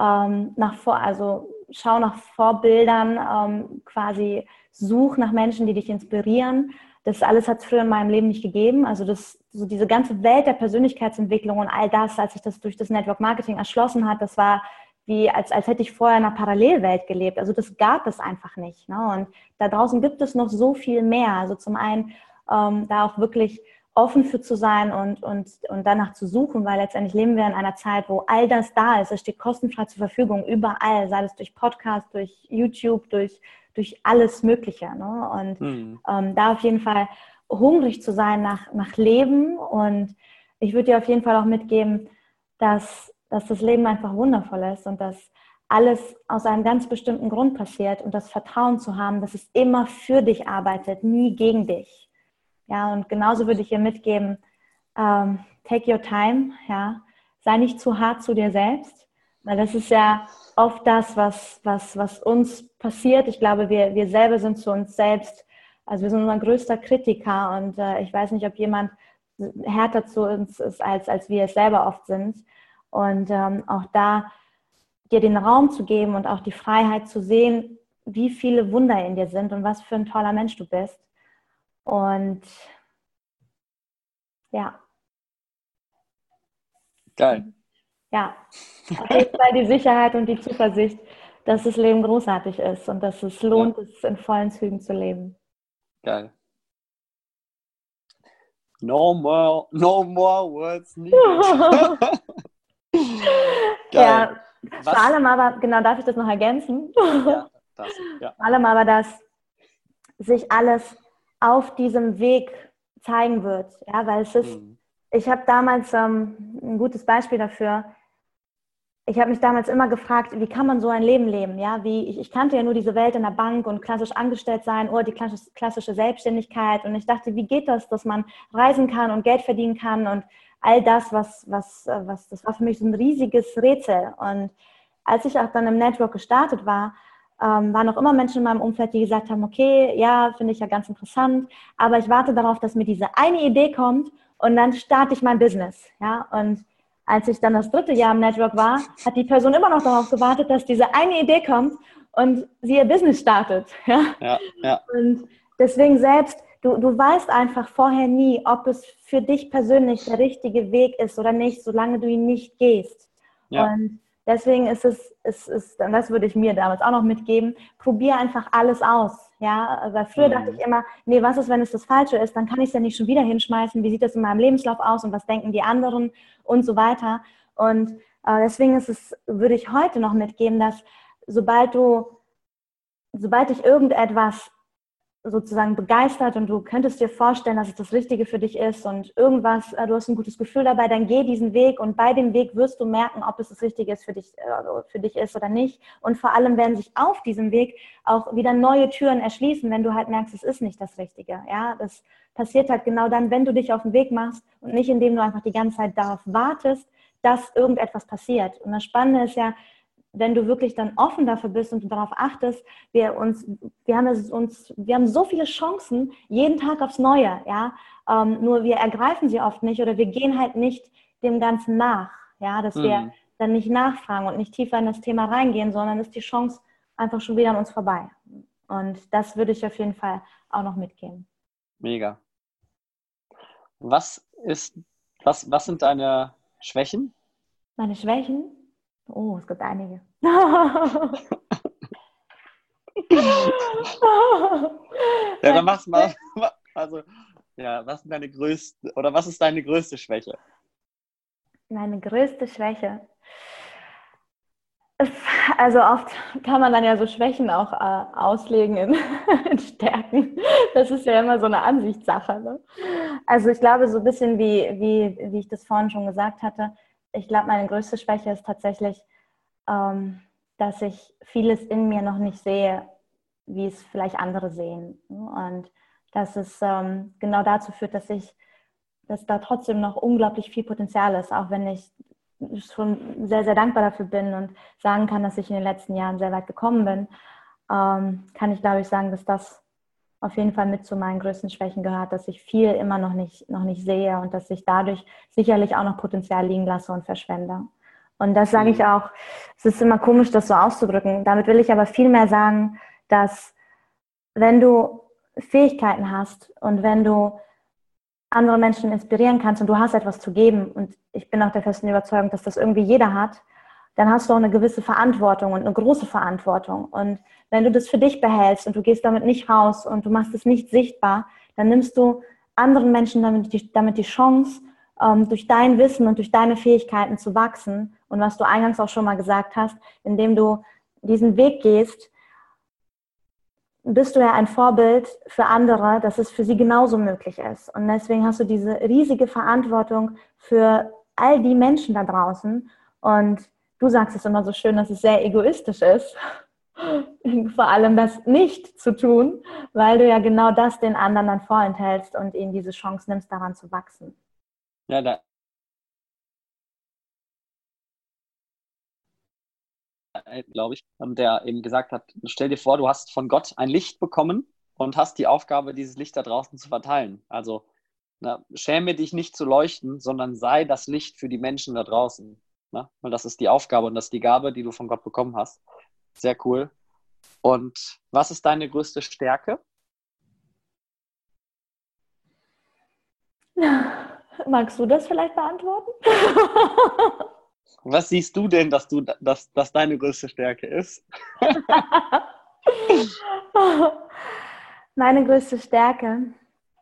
schau nach Vorbildern, quasi such nach Menschen, die dich inspirieren. Das alles hat es früher in meinem Leben nicht gegeben. Also so diese ganze Welt der Persönlichkeitsentwicklung und all das, als sich das durch das Network Marketing erschlossen hat, das war wie, als hätte ich vorher in einer Parallelwelt gelebt. Also das gab es einfach nicht. Ne? Und da draußen gibt es noch so viel mehr. Also zum einen da auch wirklich offen für zu sein und danach zu suchen, weil letztendlich leben wir in einer Zeit, wo all das da ist. Es steht kostenfrei zur Verfügung, überall, sei es durch Podcast, durch YouTube, durch alles Mögliche. Ne? Und da auf jeden Fall hungrig zu sein nach Leben. Und ich würde dir auf jeden Fall auch mitgeben, dass das Leben einfach wundervoll ist und dass alles aus einem ganz bestimmten Grund passiert und das Vertrauen zu haben, dass es immer für dich arbeitet, nie gegen dich. Ja, und genauso würde ich ihr mitgeben, take your time, ja, sei nicht zu hart zu dir selbst, weil das ist ja oft das, was uns passiert. Ich glaube, wir selber sind zu uns selbst, also wir sind unser größter Kritiker und ich weiß nicht, ob jemand härter zu uns ist, als wir es selber oft sind. Und auch da dir den Raum zu geben und auch die Freiheit zu sehen, wie viele Wunder in dir sind und was für ein toller Mensch du bist. Und ja. Geil. Ja, auf jeden Fall die Sicherheit und die Zuversicht, dass das Leben großartig ist und dass es lohnt, es in vollen Zügen zu leben. Geil. No more words needed. Geil. Ja, vor allem aber, genau, darf ich das noch ergänzen? Ja, ja. Vor allem aber, dass sich alles auf diesem Weg zeigen wird. Ja, weil es ist, ich habe damals ein gutes Beispiel dafür. Ich habe mich damals immer gefragt, wie kann man so ein Leben leben? Ja, ich kannte ja nur diese Welt in der Bank und klassisch angestellt sein oder die klassische Selbstständigkeit. Und ich dachte, wie geht das, dass man reisen kann und Geld verdienen kann und all das, das war für mich so ein riesiges Rätsel. Und als ich auch dann im Network gestartet war, waren auch immer Menschen in meinem Umfeld, die gesagt haben, okay, ja, finde ich ja ganz interessant, aber ich warte darauf, dass mir diese eine Idee kommt und dann starte ich mein Business. Ja, und als ich dann das 3. Jahr im Network war, hat die Person immer noch darauf gewartet, dass diese eine Idee kommt und sie ihr Business startet. Ja? Ja. Und deswegen selbst, du weißt einfach vorher nie, ob es für dich persönlich der richtige Weg ist oder nicht, solange du ihn nicht gehst. Ja. Und deswegen ist und das würde ich mir damals auch noch mitgeben, probier einfach alles aus. Ja, weil früher dachte ich immer, nee, was ist, wenn es das Falsche ist? Dann kann ich es ja nicht schon wieder hinschmeißen. Wie sieht das in meinem Lebenslauf aus und was denken die anderen und so weiter. Und deswegen würde ich heute noch mitgeben, dass sobald dich irgendetwas sozusagen begeistert und du könntest dir vorstellen, dass es das Richtige für dich ist und irgendwas, du hast ein gutes Gefühl dabei, dann geh diesen Weg und bei dem Weg wirst du merken, ob es das Richtige ist für dich ist oder nicht. Und vor allem werden sich auf diesem Weg auch wieder neue Türen erschließen, wenn du halt merkst, es ist nicht das Richtige. Ja, das passiert halt genau dann, wenn du dich auf den Weg machst und nicht, indem du einfach die ganze Zeit darauf wartest, dass irgendetwas passiert. Und das Spannende ist ja, wenn du wirklich dann offen dafür bist und du darauf achtest, wir haben so viele Chancen, jeden Tag aufs Neue, ja, nur wir ergreifen sie oft nicht oder wir gehen halt nicht dem Ganzen nach, ja, dass wir dann nicht nachfragen und nicht tiefer in das Thema reingehen, sondern ist die Chance einfach schon wieder an uns vorbei. Und das würde ich auf jeden Fall auch noch mitgeben. Mega. Was sind deine Schwächen? Meine Schwächen? Oh, es gibt einige. Ja, dann mach's mal. Also, ja, was ist deine größte Schwäche? Meine größte Schwäche. Also oft kann man dann ja so Schwächen auch auslegen in Stärken. Das ist ja immer so eine Ansichtssache. Ne? Also ich glaube, so ein bisschen wie ich das vorhin schon gesagt hatte, ich glaube, meine größte Schwäche ist tatsächlich, dass ich vieles in mir noch nicht sehe, wie es vielleicht andere sehen. Und dass es genau dazu führt, dass da trotzdem noch unglaublich viel Potenzial ist, auch wenn ich schon sehr, sehr dankbar dafür bin und sagen kann, dass ich in den letzten Jahren sehr weit gekommen bin, kann ich, glaube ich, sagen, dass das auf jeden Fall mit zu meinen größten Schwächen gehört, dass ich viel immer noch nicht sehe und dass ich dadurch sicherlich auch noch Potenzial liegen lasse und verschwende. Und das sage ich auch, es ist immer komisch, das so auszudrücken. Damit will ich aber vielmehr sagen, dass wenn du Fähigkeiten hast und wenn du andere Menschen inspirieren kannst und du hast etwas zu geben, und ich bin auch der festen Überzeugung, dass das irgendwie jeder hat, dann hast du auch eine gewisse Verantwortung und eine große Verantwortung. Und wenn du das für dich behältst und du gehst damit nicht raus und du machst es nicht sichtbar, dann nimmst du anderen Menschen damit die Chance, durch dein Wissen und durch deine Fähigkeiten zu wachsen. Und was du eingangs auch schon mal gesagt hast, indem du diesen Weg gehst, bist du ja ein Vorbild für andere, dass es für sie genauso möglich ist. Und deswegen hast du diese riesige Verantwortung für all die Menschen da draußen. Und du sagst es immer so schön, dass es sehr egoistisch ist, vor allem das nicht zu tun, weil du ja genau das den anderen dann vorenthältst und ihnen diese Chance nimmst, daran zu wachsen. Ja, da glaube ich, der eben gesagt hat, stell dir vor, du hast von Gott ein Licht bekommen und hast die Aufgabe, dieses Licht da draußen zu verteilen. Also schäme dich nicht zu leuchten, sondern sei das Licht für die Menschen da draußen. Ne? Weil das ist die Aufgabe und das ist die Gabe, die du von Gott bekommen hast. Sehr cool. Und was ist deine größte Stärke? Magst du das vielleicht beantworten? Was siehst du denn, dass deine größte Stärke ist? Meine größte Stärke,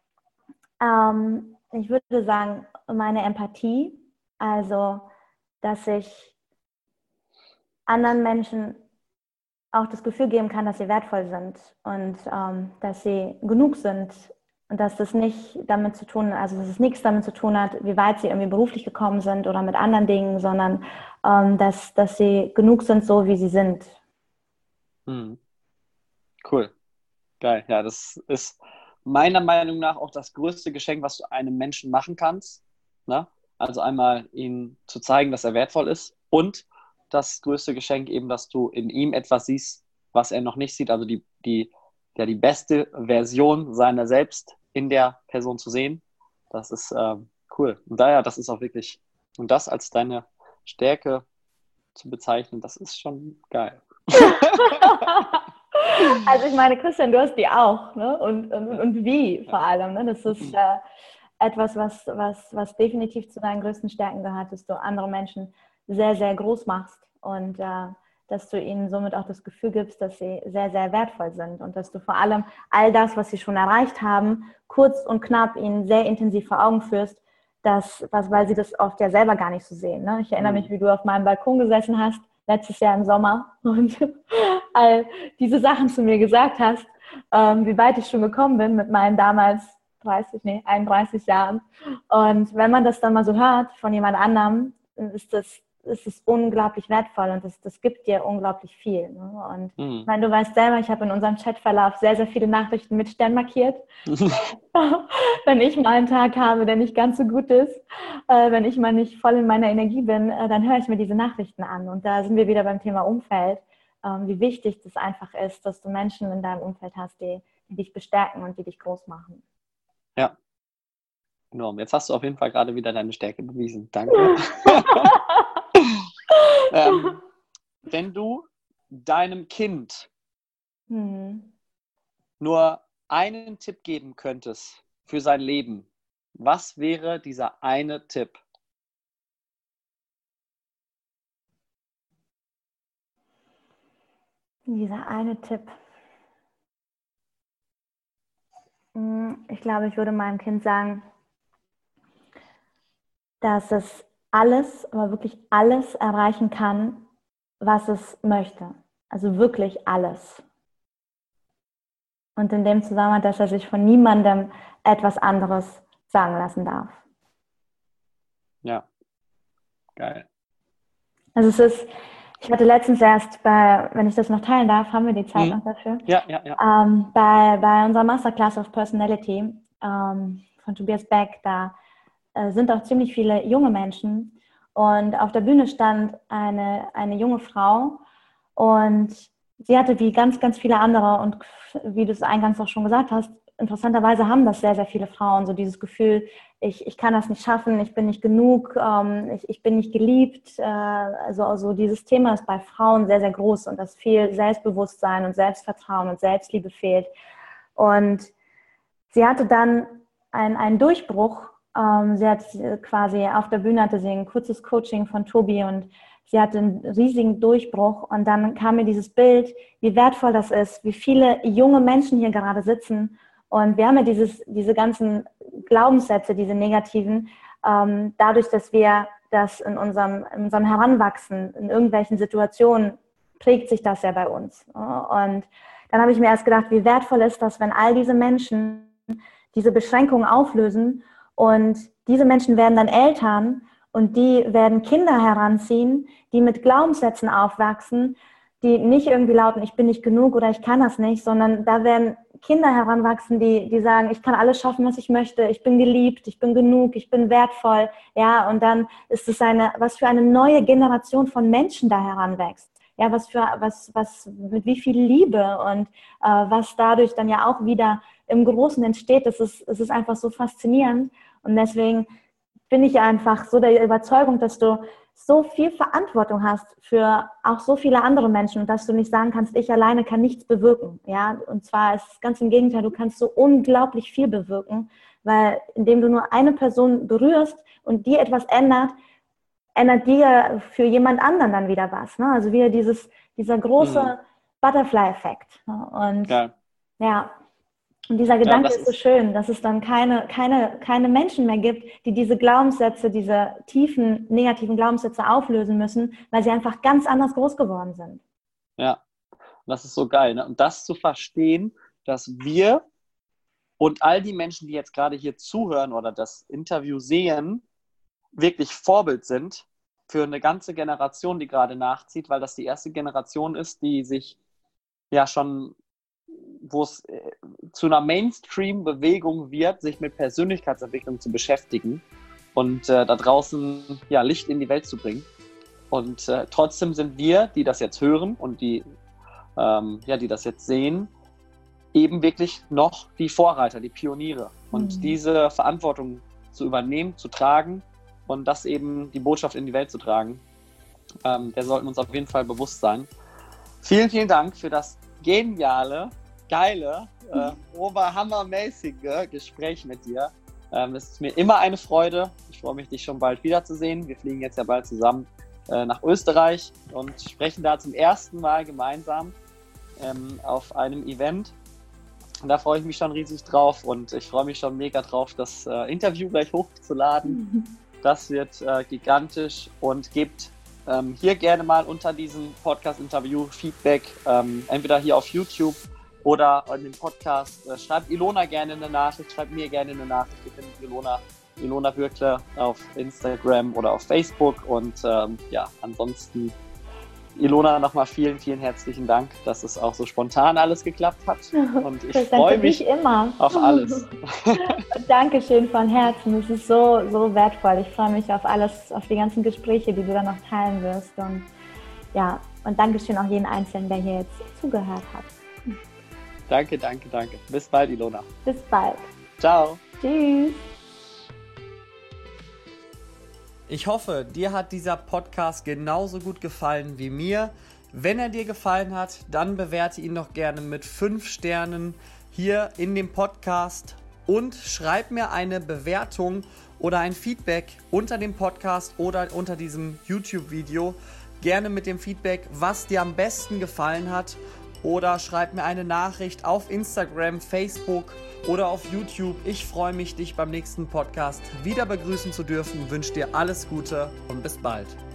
ich würde sagen, meine Empathie, also dass ich anderen Menschen auch das Gefühl geben kann, dass sie wertvoll sind und dass sie genug sind und dass das nicht damit zu tun, also dass es nichts damit zu tun hat, wie weit sie irgendwie beruflich gekommen sind oder mit anderen Dingen, sondern dass sie genug sind, so wie sie sind. Hm. Cool. Geil. Ja, das ist meiner Meinung nach auch das größte Geschenk, was du einem Menschen machen kannst. Ne? Also einmal ihm zu zeigen, dass er wertvoll ist und das größte Geschenk eben, dass du in ihm etwas siehst, was er noch nicht sieht. Also die beste Version seiner selbst in der Person zu sehen. Das ist cool. Und daher, das ist auch wirklich, und das als deine Stärke zu bezeichnen, das ist schon geil. Also ich meine, Christian, du hast die auch, ne? Und wie vor allem. Ne? Das ist etwas, was definitiv zu deinen größten Stärken gehört, dass du andere Menschen sehr, sehr groß machst und dass du ihnen somit auch das Gefühl gibst, dass sie sehr, sehr wertvoll sind und dass du vor allem all das, was sie schon erreicht haben, kurz und knapp ihnen sehr intensiv vor Augen führst, weil sie das oft ja selber gar nicht so sehen. Ne? Ich erinnere mich, wie du auf meinem Balkon gesessen hast, letztes Jahr im Sommer und all diese Sachen zu mir gesagt hast, wie weit ich schon gekommen bin mit meinen damals 31 Jahren. Und wenn man das dann mal so hört von jemand anderem, ist es unglaublich wertvoll und das gibt dir unglaublich viel. Ne? Und ich meine, du weißt selber, ich habe in unserem Chatverlauf sehr, sehr viele Nachrichten mit Stern markiert. Wenn ich mal einen Tag habe, der nicht ganz so gut ist, wenn ich mal nicht voll in meiner Energie bin, dann höre ich mir diese Nachrichten an. Und da sind wir wieder beim Thema Umfeld, wie wichtig das einfach ist, dass du Menschen in deinem Umfeld hast, die dich bestärken und die dich groß machen. Ja, enorm. Jetzt hast du auf jeden Fall gerade wieder deine Stärke bewiesen. Danke. Wenn du deinem Kind nur einen Tipp geben könntest für sein Leben, was wäre dieser eine Tipp? Dieser eine Tipp. Ich glaube, ich würde meinem Kind sagen, dass es alles, aber wirklich alles erreichen kann, was es möchte. Also wirklich alles. Und in dem Zusammenhang, dass er sich von niemandem etwas anderes sagen lassen darf. Ja, geil. Also ich hatte letztens erst wenn ich das noch teilen darf, haben wir die Zeit noch dafür? Ja. Bei unserer Masterclass of Personality von Tobias Beck, da sind auch ziemlich viele junge Menschen und auf der Bühne stand eine junge Frau und sie hatte wie ganz, ganz viele andere und wie du es eingangs auch schon gesagt hast, interessanterweise haben das sehr, sehr viele Frauen, so dieses Gefühl, ich kann das nicht schaffen, ich bin nicht genug, ich bin nicht geliebt. Also dieses Thema ist bei Frauen sehr, sehr groß und dass viel Selbstbewusstsein und Selbstvertrauen und Selbstliebe fehlt. Und sie hatte dann einen Durchbruch. Sie hat quasi auf der Bühne hatte sie ein kurzes Coaching von Tobi und sie hatte einen riesigen Durchbruch. Und dann kam mir dieses Bild, wie wertvoll das ist, wie viele junge Menschen hier gerade sitzen. Und wir haben ja diese ganzen Glaubenssätze, diese negativen, dadurch, dass wir das in unserem Heranwachsen, in irgendwelchen Situationen, prägt sich das ja bei uns. Und dann habe ich mir erst gedacht, wie wertvoll ist das, wenn all diese Menschen diese Beschränkungen auflösen und diese Menschen werden dann Eltern und die werden Kinder heranziehen, die mit Glaubenssätzen aufwachsen, die nicht irgendwie lauten, ich bin nicht genug oder ich kann das nicht, sondern da werden Kinder heranwachsen, die sagen, ich kann alles schaffen, was ich möchte, ich bin geliebt, ich bin genug, ich bin wertvoll, ja, und dann ist es was für eine neue Generation von Menschen da heranwächst, ja, mit wie viel Liebe und was dadurch dann ja auch wieder im Großen entsteht, es ist einfach so faszinierend und deswegen bin ich einfach so der Überzeugung, dass du so viel Verantwortung hast für auch so viele andere Menschen und dass du nicht sagen kannst, ich alleine kann nichts bewirken. Ja? Und zwar ist es ganz im Gegenteil, du kannst so unglaublich viel bewirken, weil indem du nur eine Person berührst und die etwas ändert dir für jemand anderen dann wieder was. Ne? Also wieder dieser große Butterfly-Effekt. Ne? Und ja. Und dieser Gedanke ist so schön, dass es dann keine Menschen mehr gibt, die diese Glaubenssätze, diese tiefen, negativen Glaubenssätze auflösen müssen, weil sie einfach ganz anders groß geworden sind. Ja, das ist so geil. Ne? Und das zu verstehen, dass wir und all die Menschen, die jetzt gerade hier zuhören oder das Interview sehen, wirklich Vorbild sind für eine ganze Generation, die gerade nachzieht, weil das die erste Generation ist, die sich ja schon, wo es zu einer Mainstream-Bewegung wird, sich mit Persönlichkeitsentwicklung zu beschäftigen und da draußen ja, Licht in die Welt zu bringen. Und trotzdem sind wir, die das jetzt hören und die das jetzt sehen, eben wirklich noch die Vorreiter, die Pioniere. Und diese Verantwortung zu übernehmen, zu tragen und das eben die Botschaft in die Welt zu tragen, der sollten uns auf jeden Fall bewusst sein. Vielen, vielen Dank für das geniale, geile, oberhammermäßige Gespräch mit dir. Es ist mir immer eine Freude. Ich freue mich, dich schon bald wiederzusehen. Wir fliegen jetzt ja bald zusammen nach Österreich und sprechen da zum ersten Mal gemeinsam auf einem Event. Und da freue ich mich schon riesig drauf und ich freue mich schon mega drauf, das Interview gleich hochzuladen. Das wird gigantisch und gebt hier gerne mal unter diesem Podcast-Interview Feedback, entweder hier auf YouTube oder in dem Podcast. Schreibt Ilona gerne eine Nachricht, schreibt mir gerne eine Nachricht. Ihr findet Ilona Würkle auf Instagram oder auf Facebook. Und ansonsten, Ilona, nochmal vielen, vielen herzlichen Dank, dass es auch so spontan alles geklappt hat. Und ich freue mich auf alles. Dankeschön von Herzen. Es ist so, so wertvoll. Ich freue mich auf alles, auf die ganzen Gespräche, die du dann noch teilen wirst. Und ja, und Dankeschön auch jeden Einzelnen, der hier jetzt zugehört hat. Danke, danke, danke. Bis bald, Ilona. Bis bald. Ciao. Tschüss. Ich hoffe, dir hat dieser Podcast genauso gut gefallen wie mir. Wenn er dir gefallen hat, dann bewerte ihn doch gerne mit 5 Sternen hier in dem Podcast und schreib mir eine Bewertung oder ein Feedback unter dem Podcast oder unter diesem YouTube-Video. Gerne mit dem Feedback, was dir am besten gefallen hat. oder schreib mir eine Nachricht auf Instagram, Facebook oder auf YouTube. Ich freue mich, dich beim nächsten Podcast wieder begrüßen zu dürfen. Wünsche dir alles Gute und bis bald.